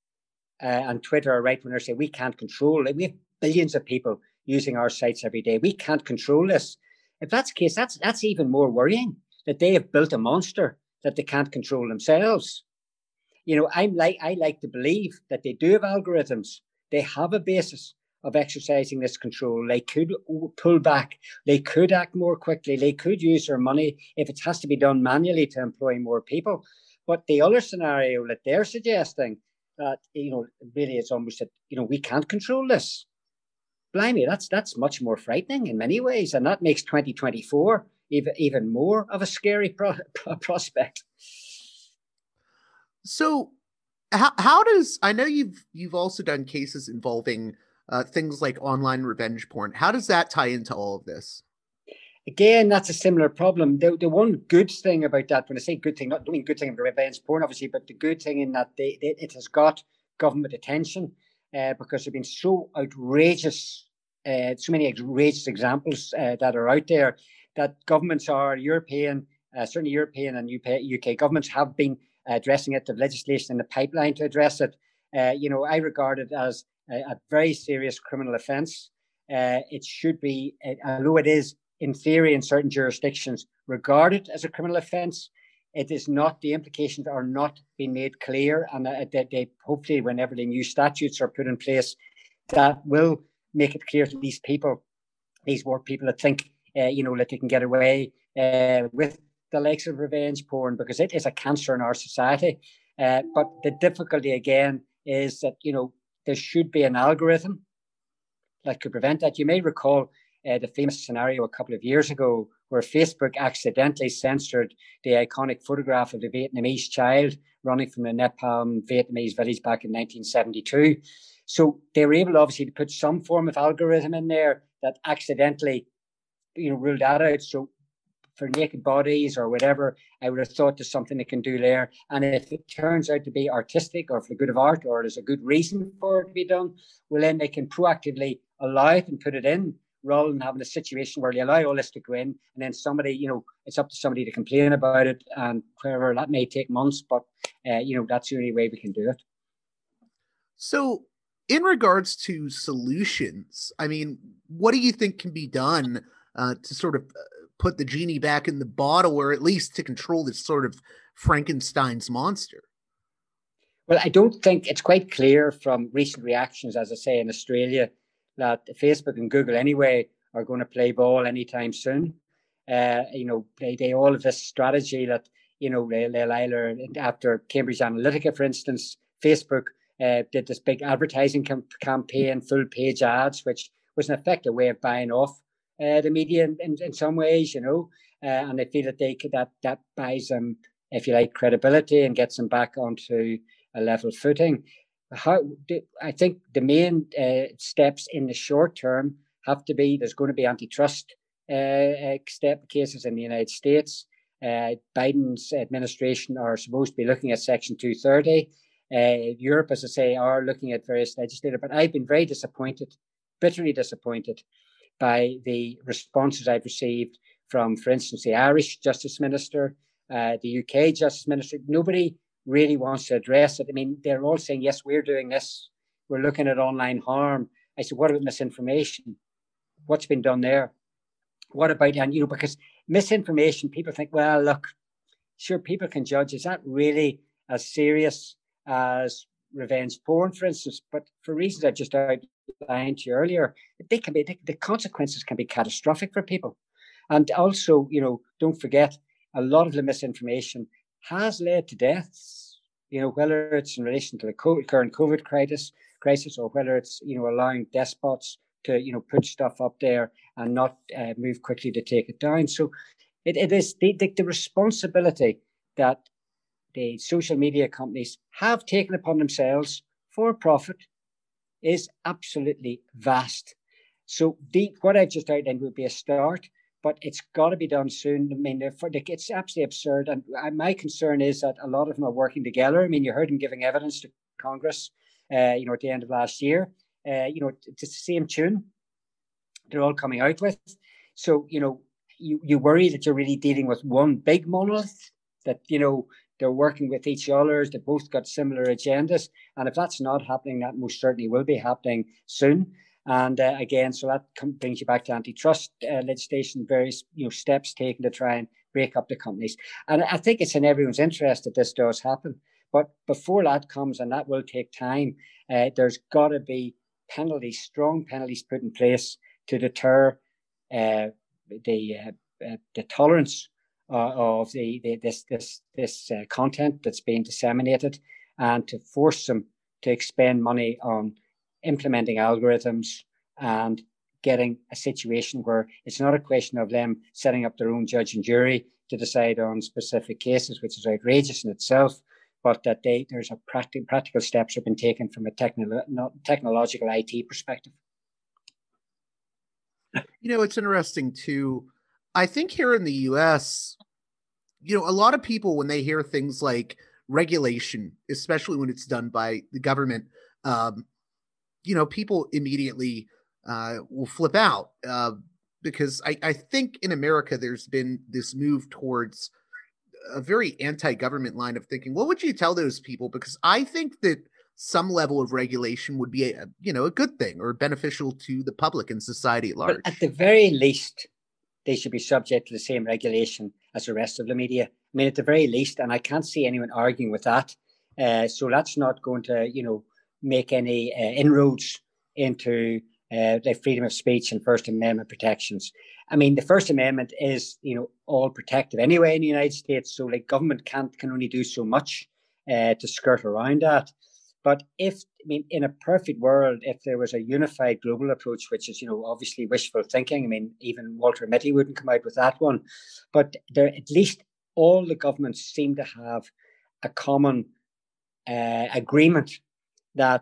uh, and Twitter are right when they say we can't control, like we have billions of people using our sites every day. We can't control this. If that's the case, that's, that's even more worrying, that they have built a monster that they can't control themselves. You know, I'm like, I like to believe that they do have algorithms. They have a basis of exercising this control. They could pull back. They could act more quickly. They could use their money if it has to be done manually to employ more people. But the other scenario that they're suggesting, that, you know, really it's almost that, you know, we can't control this. Blimey, that's that's much more frightening in many ways. And that makes twenty twenty-four even, even more of a scary pro- prospect. So how how does, I know you've you've also done cases involving uh, things like online revenge porn. How does that tie into all of this? Again, that's a similar problem. The, the one good thing about that, when I say good thing, not doing good thing about revenge porn, obviously, but the good thing in that they, they, it has got government attention uh, because there have been so outrageous, uh, so many outrageous examples uh, that are out there that governments are European, uh, certainly European and U K governments have been addressing it. The legislation in the pipeline to address it. Uh, you know, I regard it as a, a very serious criminal offence. Uh, it should be, uh, although it is in theory in certain jurisdictions regarded as a criminal offence, it is not. The implications are not being made clear, and uh, they, they hopefully, whenever the new statutes are put in place, that will make it clear to these people, these work people that think, uh, you know, that they can get away uh, with the likes of revenge porn, because it is a cancer in our society. Uh, but the difficulty again is that, you know, there should be an algorithm that could prevent that. You may recall uh, the famous scenario a couple of years ago where Facebook accidentally censored the iconic photograph of the Vietnamese child running from the Nepal Vietnamese village back in nineteen seventy-two. So they were able, obviously, to put some form of algorithm in there that accidentally, you know, ruled that out. So for naked bodies or whatever, I would have thought there's something they can do there. And if it turns out to be artistic or for the good of art, or there's a good reason for it to be done, well, then they can proactively allow it and put it in, rather than having a situation where they allow all this to go in, and then somebody, you know, it's up to somebody to complain about it, and whatever, that may take months, but, uh, you know, that's the only way we can do it. So, in regards to solutions, I mean, what do you think can be done uh, to sort of put the genie back in the bottle, or at least to control this sort of Frankenstein's monster? Well, I don't think it's quite clear from recent reactions, as I say, in Australia, that Facebook and Google anyway are going to play ball anytime soon. Uh, you know, they, they all have this strategy that, you know, they, they'll either, after Cambridge Analytica, for instance, Facebook uh, did this big advertising com- campaign, full page ads, which was in effect a way of buying off uh, the media in, in, in some ways, you know, uh, and they feel that they could, that that buys them, if you like, credibility and gets them back onto a level footing. How I think the main uh, steps in the short term have to be, there's going to be antitrust uh, step cases in the United States. Uh, Biden's administration are supposed to be looking at Section two thirty. Uh, Europe, as I say, are looking at various legislators, but I've been very disappointed, bitterly disappointed by the responses I've received from, for instance, the Irish Justice Minister, uh, the U K Justice Minister. Nobody really wants to address it. I mean, they're all saying, yes, we're doing this. We're looking at online harm. I said, what about misinformation? What's been done there? What about, and you know, because misinformation, people think, well, look, sure, people can judge. Is that really as serious as revenge porn, for instance? But for reasons I just outlined to you earlier, they can be, they, the consequences can be catastrophic for people. And also, you know, don't forget, a lot of the misinformation has led to deaths, you know, whether it's in relation to the current COVID crisis, crisis, or whether it's, you know, allowing despots to, you know, put stuff up there and not uh, move quickly to take it down. So it, it is the, the, the responsibility that the social media companies have taken upon themselves for profit is absolutely vast. So the, what I've just outlined would be a start, but it's got to be done soon. I mean, it's absolutely absurd. And my concern is that a lot of them are working together. I mean, you heard them giving evidence to Congress, uh, you know, at the end of last year. Uh, you know, it's the same tune they're all coming out with. So, you know, you, you worry that you're really dealing with one big monolith, that, you know, they're working with each other. They both got similar agendas. And if that's not happening, that most certainly will be happening soon. And uh, again, so that com- brings you back to antitrust uh, legislation, various, you know, steps taken to try and break up the companies. And I think it's in everyone's interest that this does happen. But before that comes, and that will take time, uh, there's got to be penalties, strong penalties put in place to deter uh, the uh, uh, the tolerance uh, of the, the this this this uh, content that's being disseminated, and to force them to expend money on implementing algorithms and getting a situation where it's not a question of them setting up their own judge and jury to decide on specific cases, which is outrageous in itself, but that they there's a practical practical steps have been taken from a technolo- technological I T perspective. You know, it's interesting too. I think here in the U S, you know, a lot of people, when they hear things like regulation, especially when it's done by the government, um, you know, people immediately uh, will flip out uh, because I, I think in America there's been this move towards a very anti-government line of thinking. What would you tell those people? Because I think that some level of regulation would be, a, you know, a good thing or beneficial to the public and society at large. But at the very least, they should be subject to the same regulation as the rest of the media. I mean, at the very least, and I can't see anyone arguing with that. Uh, so that's not going to, you know, make any uh, inroads into uh, the freedom of speech and First Amendment protections. I mean, the First Amendment is, you know, all protective anyway in the United States. So, like, government can't can only do so much uh, to skirt around that. But if, I mean, in a perfect world, if there was a unified global approach, which is, you know, obviously wishful thinking. I mean, even Walter Mitty wouldn't come out with that one. But there, at least all the governments seem to have a common uh, agreement that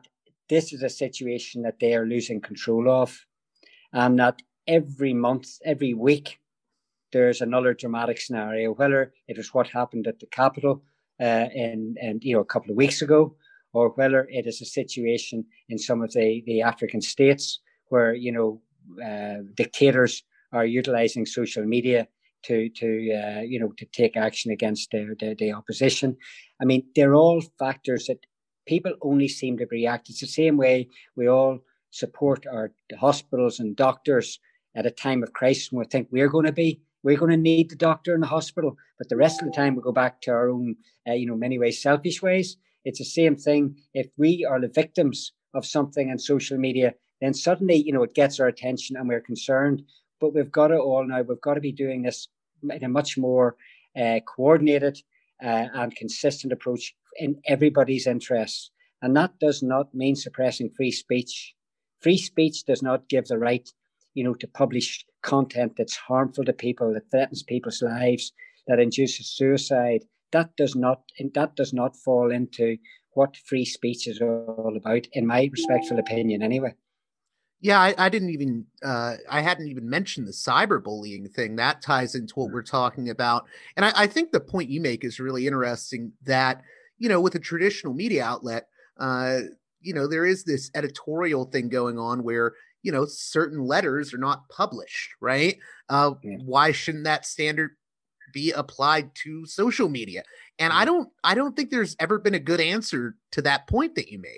this is a situation that they are losing control of, and that every month, every week, there's another dramatic scenario, whether it was what happened at the Capitol uh, in, in, you know, a couple of weeks ago, or whether it is a situation in some of the, the African states where, you know, uh, dictators are utilizing social media to, to uh, you know, to take action against their, their, the opposition. I mean, they're all factors that people only seem to react. It's the same way we all support our hospitals and doctors at a time of crisis when we think we're going to be, we're going to need the doctor in the hospital, but the rest of the time we go back to our own, uh, you know, many ways selfish ways. It's the same thing. If we are the victims of something on social media, then suddenly, you know, it gets our attention and we're concerned. But we've got to all now, we've got to be doing this in a much more uh, coordinated uh, and consistent approach in everybody's interests. And that does not mean suppressing free speech. Free speech does not give the right, you know, to publish content that's harmful to people, that threatens people's lives, that induces suicide. That does not, that does not fall into what free speech is all about, in my respectful opinion, anyway. Yeah, I, I didn't even, uh, I hadn't even mentioned the cyberbullying thing. That ties into what we're talking about. And I, I think the point you make is really interesting that, you know, with a traditional media outlet, uh, you know, there is this editorial thing going on where, you know, certain letters are not published, right? Uh, yeah. Why shouldn't that standard be applied to social media? And yeah. I don't, I don't think there's ever been a good answer to that point that you made.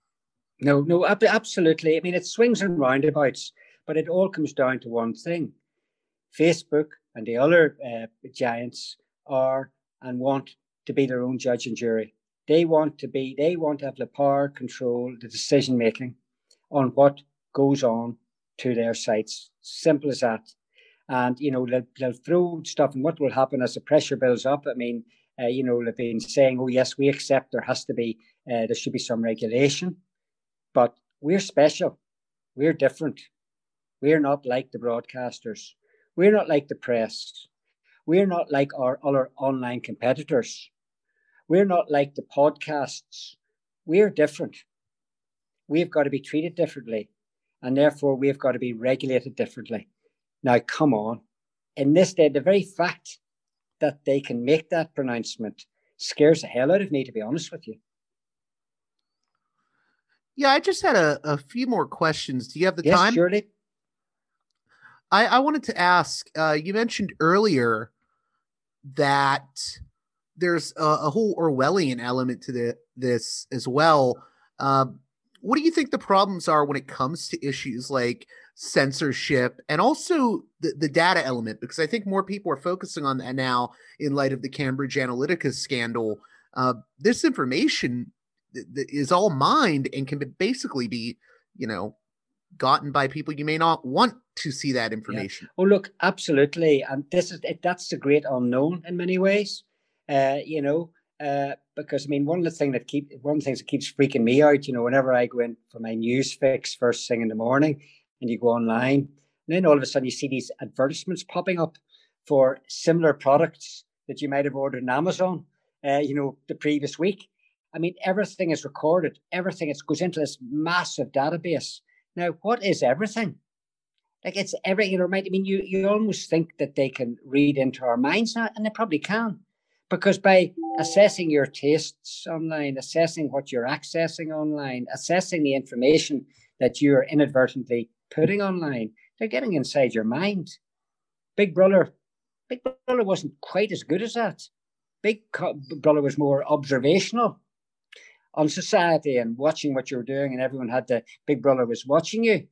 No, no, absolutely. I mean, it swings and roundabouts, but it all comes down to one thing. Facebook and the other uh, giants are and want to be their own judge and jury. They want to be, they want to have the power, control, the decision making on what goes on to their sites. Simple as that. And, you know, they'll, they'll throw stuff, and what will happen as the pressure builds up? I mean, uh, you know, they've been saying, oh, yes, we accept there has to be, uh, there should be some regulation. But we're special. We're different. We're not like the broadcasters. We're not like the press. We're not like our other online competitors. We're not like the podcasts. We're different. We've got to be treated differently. And therefore, we've got to be regulated differently. Now, come on. In this day, the very fact that they can make that pronouncement scares the hell out of me, to be honest with you. Yeah, I just had a, a few more questions. Do you have the yes, time? Yes, surely. I, I wanted to ask, uh, you mentioned earlier that there's a, a whole Orwellian element to the, this as well. Um, what do you think the problems are when it comes to issues like censorship and also the, the data element? Because I think more people are focusing on that now in light of the Cambridge Analytica scandal. Uh, this information is all mined and can basically be, you know, gotten by people you may not want to see that information. Yeah. Oh, look, absolutely. And this is, that's the great unknown in many ways, uh, you know, uh, because I mean, one of the things that keep, one of the things that keeps freaking me out, you know, whenever I go in for my news fix first thing in the morning and you go online, and then all of a sudden you see these advertisements popping up for similar products that you might have ordered on Amazon, uh, you know, the previous week. I mean, everything is recorded. Everything is, goes into this massive database. Now, what is everything? Like, it's every, you know, right? I mean, you, you almost think that they can read into our minds now, and they probably can. Because by assessing your tastes online, assessing what you're accessing online, assessing the information that you're inadvertently putting online, they're getting inside your mind. Big Brother, Big Brother wasn't quite as good as that. Big Brother was more observational on society and watching what you were doing, and everyone had the Big Brother was watching you.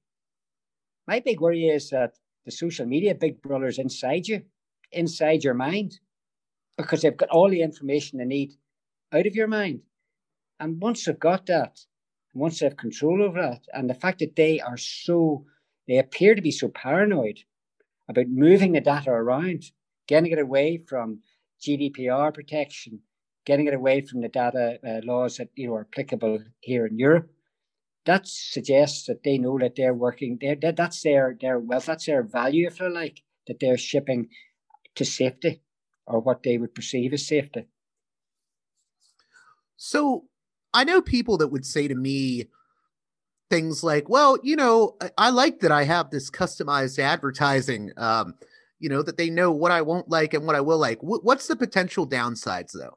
My big worry is that the social media Big Brother's inside you, inside your mind, because they've got all the information they need out of your mind. And once they've got that, once they have control over that, and the fact that they are so, they appear to be so paranoid about moving the data around, getting it away from G D P R protection, getting it away from the data uh, laws that, you know, are applicable here in Europe, that suggests that they know that they're working, they're, that, that's their, their wealth, that's their value, if you like, that they're shipping to safety, or what they would perceive as safety. So I know people that would say to me, things like, well, you know, I, I like that I have this customized advertising, um, you know, that they know what I won't like and what I will like. W- what's the potential downsides, though?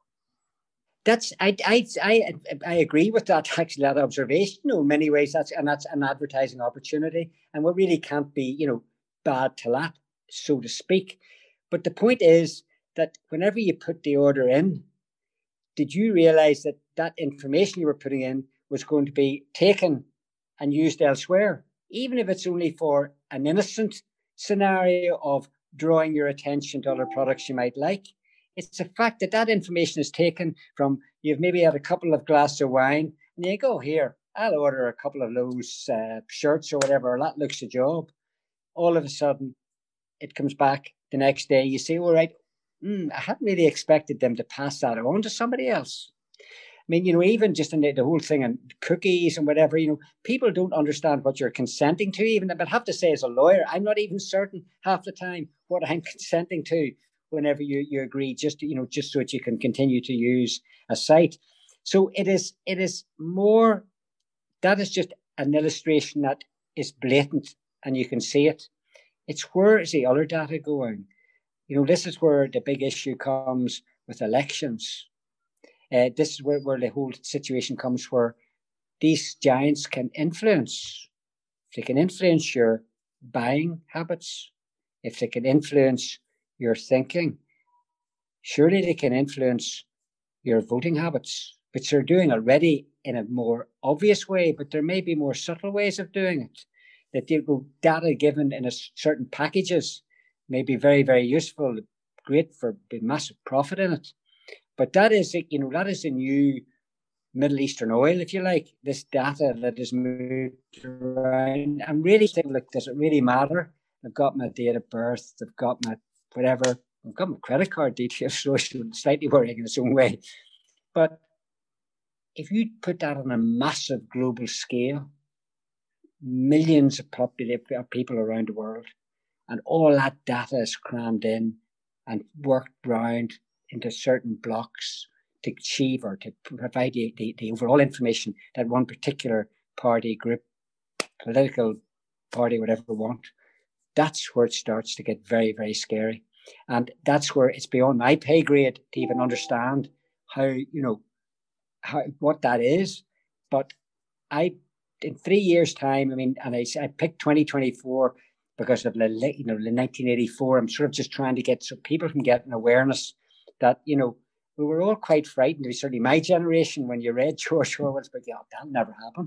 That's I I I I agree with that actually that observation. You know, in many ways that's and that's an advertising opportunity, and we really can't be you know bad to that, so to speak. But the point is that whenever you put the order in, did you realize that that information you were putting in was going to be taken and used elsewhere, even if it's only for an innocent scenario of drawing your attention to other products you might like? It's the fact that that information is taken from, you've maybe had a couple of glasses of wine and you go, here, I'll order a couple of those uh, shirts or whatever, that looks a job. All of a sudden, it comes back the next day. You say, all right, mm, I hadn't really expected them to pass that on to somebody else. I mean, you know, even just in the, the whole thing and cookies and whatever, you know, people don't understand what you're consenting to even. But I have to say, as a lawyer, I'm not even certain half the time what I'm consenting to whenever you, you agree, just to, you know, just so that you can continue to use a site. So it is, it is more, that is just an illustration that is blatant and you can see it. It's where is the other data going? You know, this is where the big issue comes with elections. Uh, this is where, where the whole situation comes, where these giants can influence. If they can influence your buying habits, if they can influence your thinking, surely they can influence your voting habits, which they're doing already in a more obvious way, but there may be more subtle ways of doing it. That the data given in a certain packages may be very, very useful, great for massive profit in it. But that is, you know, that is the new Middle Eastern oil, if you like, this data that is moved around. I'm really thinking, look, does it really matter? I've got my date of birth, I've got my whatever, I've got my credit card details, so it's slightly worrying in its own way. But if you put that on a massive global scale, millions of people around the world, and all that data is crammed in and worked around into certain blocks to achieve or to provide the, the, the overall information that one particular party, group, political party, whatever want, that's where it starts to get very, very scary. And that's where it's beyond my pay grade to even understand how, you know, how what that is. But I, in three years' time, I mean, and I, I picked twenty twenty-four because of the, you know, the nineteen eighty-four. I'm sort of just trying to get so people can get an awareness that, you know, we were all quite frightened. Certainly my generation, when you read George Orwell's book, yeah, that'll never happen.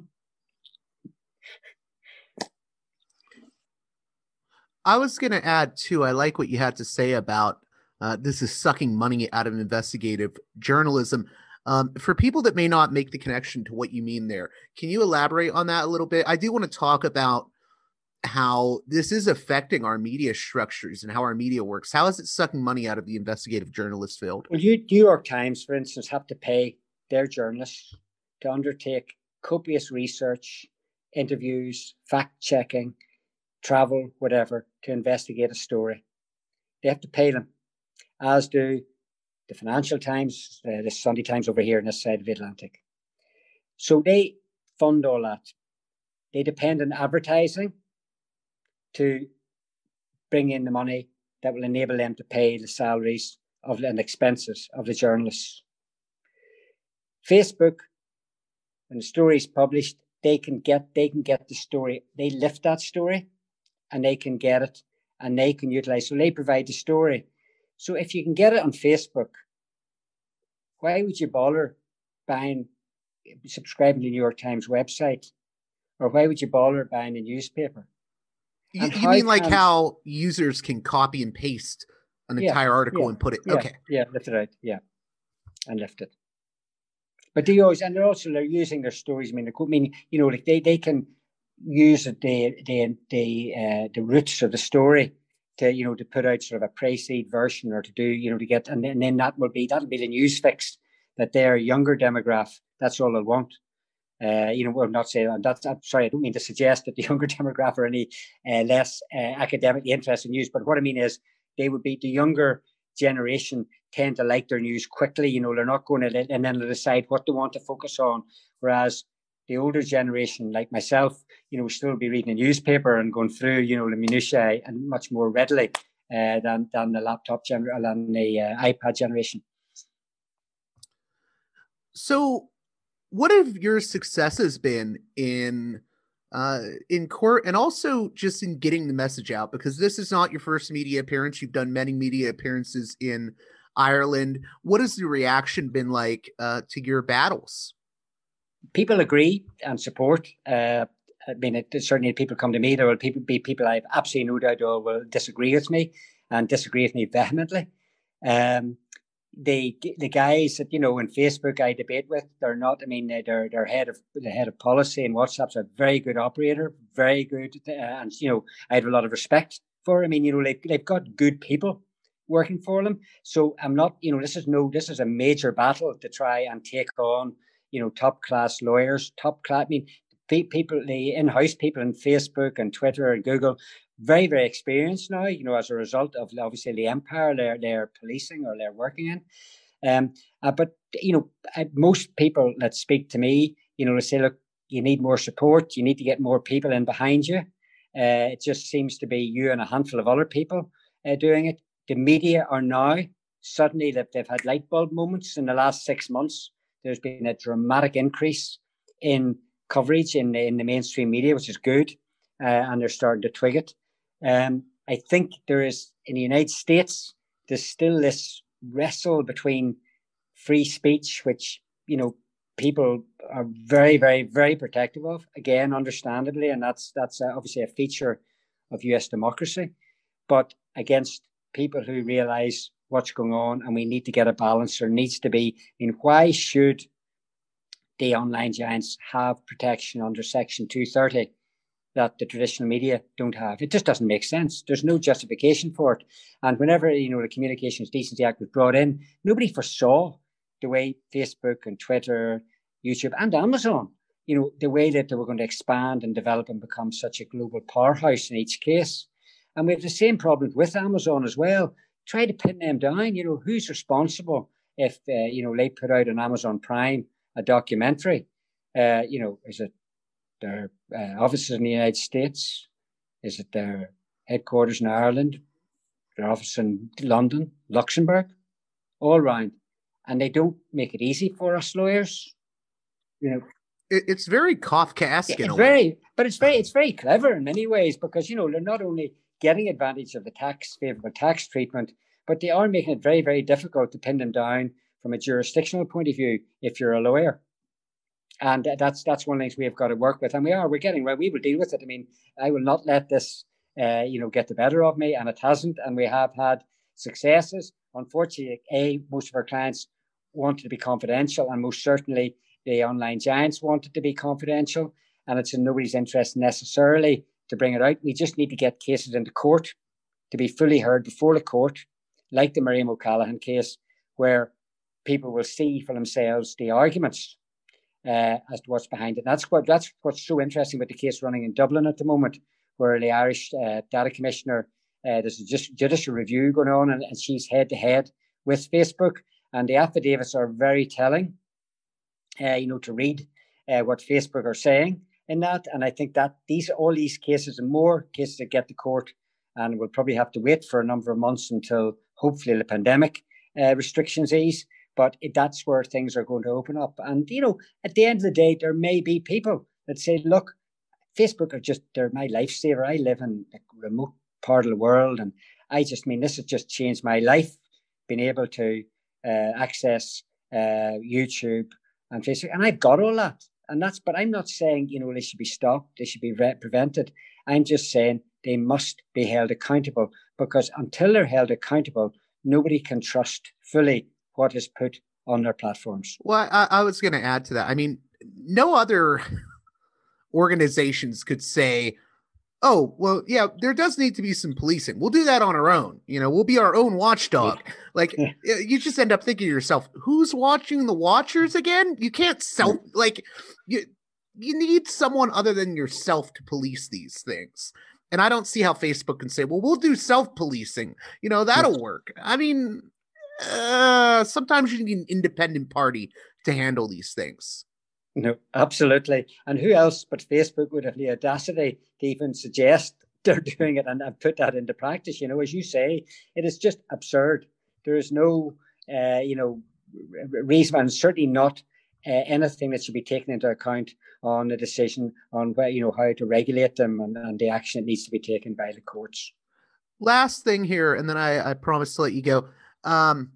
I was going to add, too, I like what you had to say about uh, this is sucking money out of investigative journalism. Um, for people that may not make the connection to what you mean there, can you elaborate on that a little bit? I do want to talk about how this is affecting our media structures and how our media works. How is it sucking money out of the investigative journalist field? Well, you, New York Times, for instance, have to pay their journalists to undertake copious research, interviews, fact-checking, travel, whatever, to investigate a story. They have to pay them, as do the Financial Times, uh, the Sunday Times over here on this side of the Atlantic. So they fund all that. They depend on advertising to bring in the money that will enable them to pay the salaries of and expenses of the journalists. Facebook, when the story is published, they can get they can get the story. They lift that story, and they can get it, and they can utilize. So they provide the story. So if you can get it on Facebook, why would you bother buying, subscribing to the New York Times website, or why would you bother buying a newspaper? You, you mean like can, how users can copy and paste an yeah, entire article yeah, and put it? Yeah, okay. Yeah, lift it out. Yeah, and lift it. But they always, and they're also they're using their stories. I mean, I mean, you know, like they, they can use the the the uh, the roots of the story to, you know, to put out sort of a pre-seed version, or to do, you know, to get, and then, and then that will be that'll be the news fix that their younger demographic, that's all they'll want. Uh, you know, we're not saying that's. I'm sorry, I don't mean to suggest that the younger demographic are any uh, less uh, academically interested in news. But what I mean is, they would be the younger generation tend to like their news quickly. You know, they're not going to, and then they decide what they want to focus on. Whereas the older generation like myself, you know, still be reading a newspaper and going through, you know, the minutiae and much more readily uh, than than the laptop gener- than the uh, iPad generation. So, what have your successes been in uh, in court, and also just in getting the message out? Because this is not your first media appearance; you've done many media appearances in Ireland. What has the reaction been like uh, to your battles? People agree and support. Uh, I mean, it, certainly people come to me. There will people, be people I have absolutely no doubt will disagree with me and disagree with me vehemently. Um, the the guys that, you know, in Facebook I debate with, they're not. I mean, they're they're head of the head of policy and WhatsApp's a very good operator, very good, uh, and you know, I have a lot of respect for. I mean, you know, they they've got good people working for them. So I'm not, you know, this is no, this is a major battle to try and take on, you know, top class lawyers, top class. I mean, people, the in-house people in Facebook and Twitter and Google, very, very experienced now, you know, as a result of obviously the empire they're, they're policing or they're working in. Um, uh, but, you know, most people that speak to me, you know, they say, look, you need more support. You need to get more people in behind you. Uh, it just seems to be you and a handful of other people uh, doing it. The media are now, suddenly that they've had light bulb moments in the last six months. There's been a dramatic increase in coverage in the, in the mainstream media, which is good, uh, and they're starting to twig it. Um, I think there is, in the United States, there's still this wrestle between free speech, which, you know, people are very, very, very protective of, again, understandably, and that's that's uh, obviously a feature of U S democracy, but against people who realize what's going on, and we need to get a balance. There needs to be, I mean, why should the online giants have protection under Section two thirty that the traditional media don't have? It just doesn't make sense. There's no justification for it. And whenever, you know, the Communications Decency Act was brought in, nobody foresaw the way Facebook and Twitter, YouTube and Amazon, you know, the way that they were going to expand and develop and become such a global powerhouse in each case. And we have the same problems with Amazon as well. Try to pin them down. You know, who's responsible if, uh, you know, they put out on Amazon Prime a documentary? Uh, you know, is it their uh, offices in the United States? Is it their headquarters in Ireland? Their office in London, Luxembourg? All round. And they don't make it easy for us lawyers. You know, it's very Kafkaesque in it's a very, way. but it's very, it's very clever in many ways, because, you know, they're not only getting advantage of the tax, favorable tax treatment, but they are making it very, very difficult to pin them down from a jurisdictional point of view if you're a lawyer. And that's that's one of the things we have got to work with. And we are, we're getting, well, we will deal with it. I mean, I will not let this, uh, you know, get the better of me, and it hasn't. And we have had successes. Unfortunately, A, most of our clients wanted to be confidential, and most certainly the online giants wanted to be confidential. And it's in nobody's interest necessarily to bring it out. We just need to get cases into court to be fully heard before the court, like the Miriam O'Callaghan case, where people will see for themselves the arguments uh, as to what's behind it. And that's what that's what's so interesting with the case running in Dublin at the moment, where the Irish uh, Data Commissioner, uh, there's a just judicial review going on, and, and she's head to head with Facebook, and the affidavits are very telling. Uh, you know, to read uh, what Facebook are saying in that, and I think that these all these cases and more cases that get to court, and we'll probably have to wait for a number of months until hopefully the pandemic uh, restrictions ease. But it, that's where things are going to open up. And, you know, at the end of the day, there may be people that say, look, Facebook are just, they're my lifesaver. I live in a remote part of the world, and I just mean, this has just changed my life, being able to uh, access uh, YouTube and Facebook. And I've got all that. And that's, but I'm not saying, you know, they should be stopped, they should be re- prevented. I'm just saying they must be held accountable, because until they're held accountable, nobody can trust fully what is put on their platforms. Well, I, I was going to add to that. I mean, no other organizations could say, oh, well, yeah, there does need to be some policing. We'll do that on our own. You know, we'll be our own watchdog. Like, you just end up thinking to yourself, who's watching the watchers again? You can't self, like, you, you need someone other than yourself to police these things. And I don't see how Facebook can say, well, we'll do self-policing. You know, that'll work. I mean, uh, sometimes you need an independent party to handle these things. No, absolutely. And who else but Facebook would have the audacity to even suggest they're doing it and, and put that into practice? You know, as you say, it is just absurd. There is no, uh, you know, reason, and certainly not uh, anything that should be taken into account on the decision on where, you know, how to regulate them and, and the action that needs to be taken by the courts. Last thing here, and then I, I promise to let you go. Um,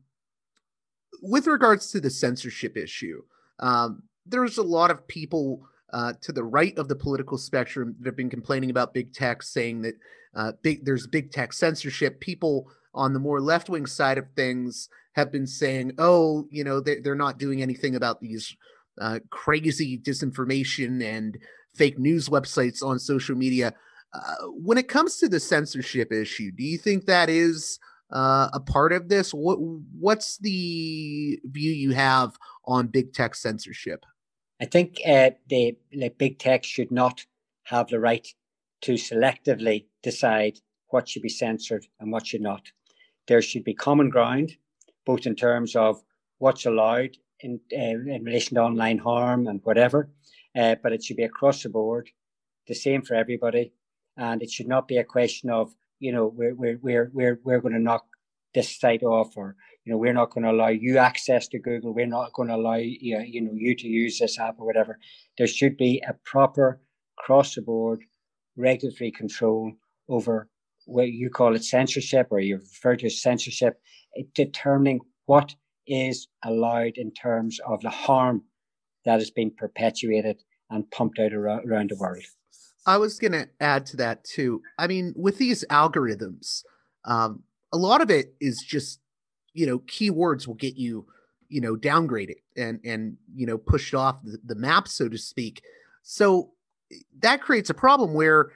with regards to the censorship issue, um, there's a lot of people uh, to the right of the political spectrum that have been complaining about big tech, saying that uh, big there's big tech censorship. People on the more left-wing side of things have been saying, oh, you know, they're, they're not doing anything about these uh, crazy disinformation and fake news websites on social media. Uh, when it comes to the censorship issue, do you think that is uh, a part of this? What What's the view you have on big tech censorship? I think uh, the, the big tech should not have the right to selectively decide what should be censored and what should not. There should be common ground, both in terms of what's allowed in, uh, in relation to online harm and whatever, uh, but it should be across the board, the same for everybody. And it should not be a question of, you know, we're we're we're we're we're going to knock this site off, or, you know, we're not going to allow you access to Google. We're not going to allow you, know, you know, you to use this app or whatever. There should be a proper across the board regulatory control over what you call it censorship, or you refer to as censorship, determining what is allowed in terms of the harm that has been perpetuated and pumped out around, around the world. I was going to add to that too. I mean, with these algorithms, um, a lot of it is just, you know, keywords will get you, you know, downgraded and, and, you know, pushed off the, the map, so to speak. So that creates a problem where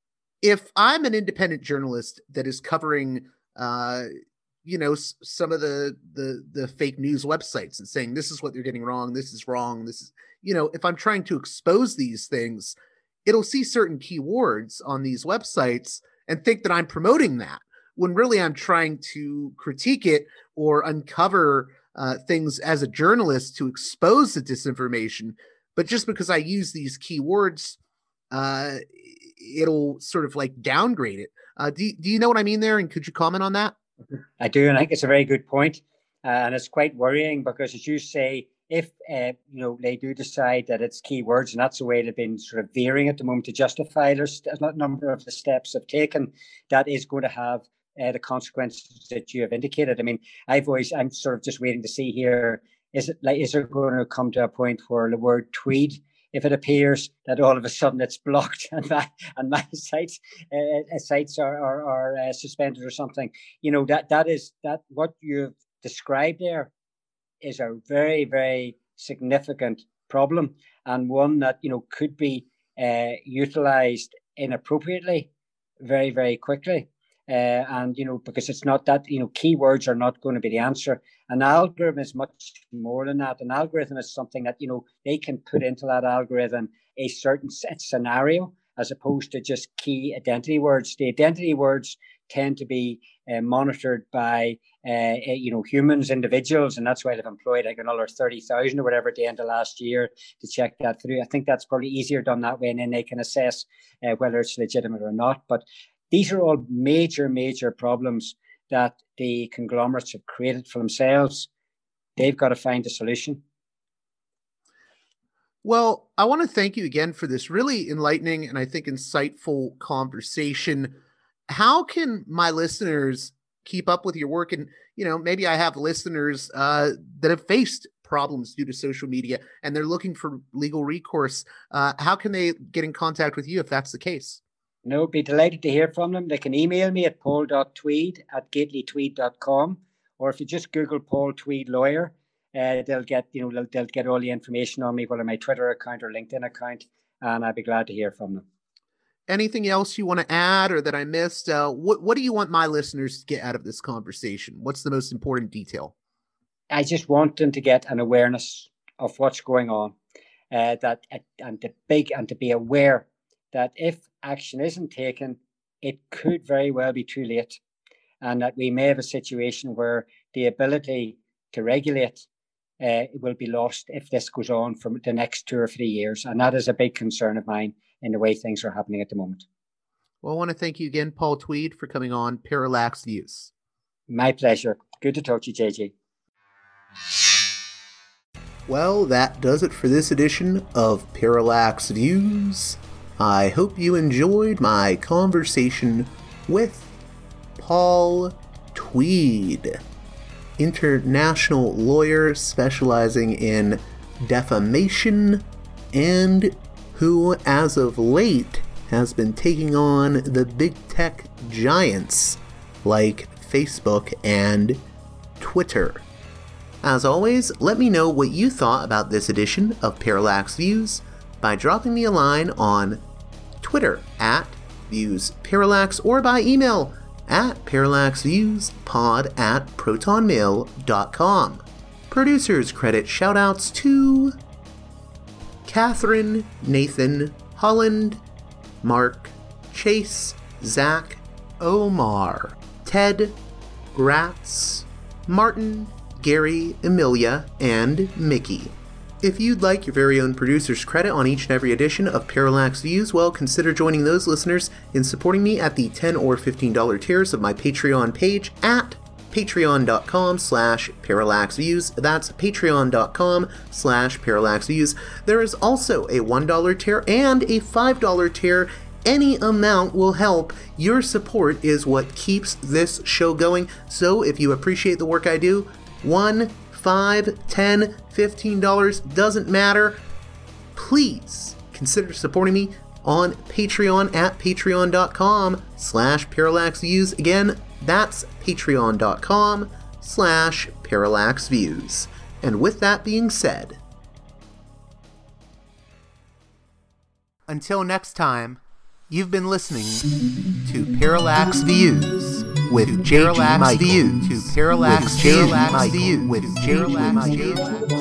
if I'm an independent journalist that is covering, uh, you know, s- some of the, the, the fake news websites and saying, this is what they're getting wrong, this is wrong, this is, you know, if I'm trying to expose these things, it'll see certain keywords on these websites and think that I'm promoting that, when really I'm trying to critique it or uncover uh, things as a journalist to expose the disinformation. But just because I use these keywords, uh, it'll sort of like downgrade it. Uh, do, do you know what I mean there? And could you comment on that? I do, and I think it's a very good point. Uh, and it's quite worrying because, as you say, if uh, you know, they do decide that it's keywords, and that's the way they've been sort of veering at the moment to justify there's a number of the steps they've taken, that is going to have uh, the consequences that you have indicated. I mean, I've always, I'm sort of just waiting to see here, is it like, is there going to come to a point where the word tweed, if it appears, that all of a sudden it's blocked and my, and my sites uh, sites are, are, are uh, suspended or something? You know, that that is, that what you've described there is a very, very significant problem, and one that, you know, could be uh, utilized inappropriately very, very quickly. Uh, and, you know, because it's not that, you know, keywords are not going to be the answer. An algorithm is much more than that. An algorithm is something that, you know, they can put into that algorithm a certain set scenario as opposed to just key identity words. The identity words tend to be uh, monitored by, uh, you know, humans, individuals, and that's why they've employed like another thirty thousand or whatever at the end of last year to check that through. I think that's probably easier done that way, and then they can assess uh, whether it's legitimate or not. But these are all major, major problems that the conglomerates have created for themselves. They've got to find a solution. Well, I want to thank you again for this really enlightening and I think insightful conversation. How can my listeners keep up with your work? And, you know, maybe I have listeners uh, that have faced problems due to social media and they're looking for legal recourse. Uh, how can they get in contact with you if that's the case? No, be delighted to hear from them. They can email me at paul dot tweed at gately tweed dot com, or if you just Google Paul Tweed Lawyer, uh, they'll get, you know, they'll, they'll get all the information on me, whether my Twitter account or LinkedIn account, and I'd be glad to hear from them. Anything else you want to add or that I missed? Uh, what What do you want my listeners to get out of this conversation? What's the most important detail? I just want them to get an awareness of what's going on, uh, that and to big and to be aware that if action isn't taken, it could very well be too late, and that we may have a situation where the ability to regulate uh, will be lost if this goes on for the next two or three years. And that is a big concern of mine in the way things are happening at the moment. Well, I want to thank you again, Paul Tweed, for coming on Parallax Views. My pleasure. Good to talk to you, J G. Well, that does it for this edition of Parallax Views. I hope you enjoyed my conversation with Paul Tweed, international lawyer specializing in defamation and who, as of late, has been taking on the big tech giants like Facebook and Twitter. As always, let me know what you thought about this edition of Parallax Views by dropping me a line on Twitter at ViewsParallax or by email at parallaxviewspod at protonmail dot com. Producers credit shoutouts to Catherine, Nathan, Holland, Mark, Chase, Zach, Omar, Ted, Gratz, Martin, Gary, Emilia, and Mickey. If you'd like your very own producer's credit on each and every edition of Parallax Views, well, consider joining those listeners in supporting me at the ten or fifteen dollars tiers of my Patreon page at patreon.com slash parallaxviews. That's patreon.com slash parallaxviews. There is also a one dollar tier and a five dollar tier. Any amount will help. Your support is what keeps this show going. So if you appreciate the work I do, one, five, ten, fifteen dollars, doesn't matter. Please consider supporting me on Patreon at patreon.com slash parallaxviews. Again, that's patreon.com slash parallaxviews. And with that being said, until next time, you've been listening to Parallax Views with Parallax Views to Parallax Parallax Views with Parallax Views.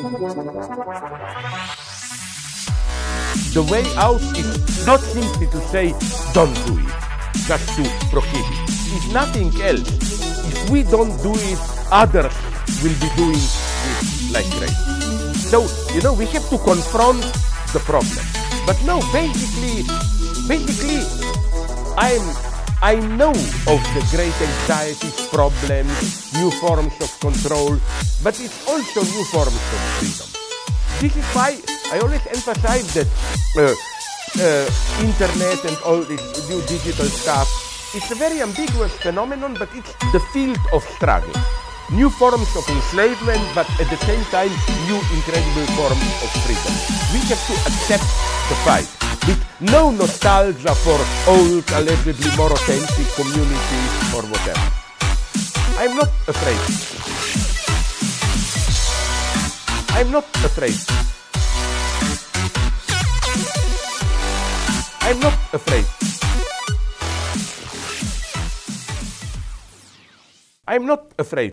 The way out is not simply to say don't do it, just to prohibit. It's nothing else. If we don't do it, others will be doing it like crazy. So, you know, we have to confront the problem. But no, basically, basically, I'm, I know of the great anxieties, problems, new forms of control, but it's also new forms of freedom. This is why I always emphasize that uh, uh, internet and all this new digital stuff, it's a very ambiguous phenomenon, but it's the field of struggle. New forms of enslavement, but at the same time, new incredible forms of freedom. We have to accept the fight with no nostalgia for old, allegedly more authentic communities or whatever. I'm not afraid. I'm not afraid. I'm not afraid. I'm not afraid.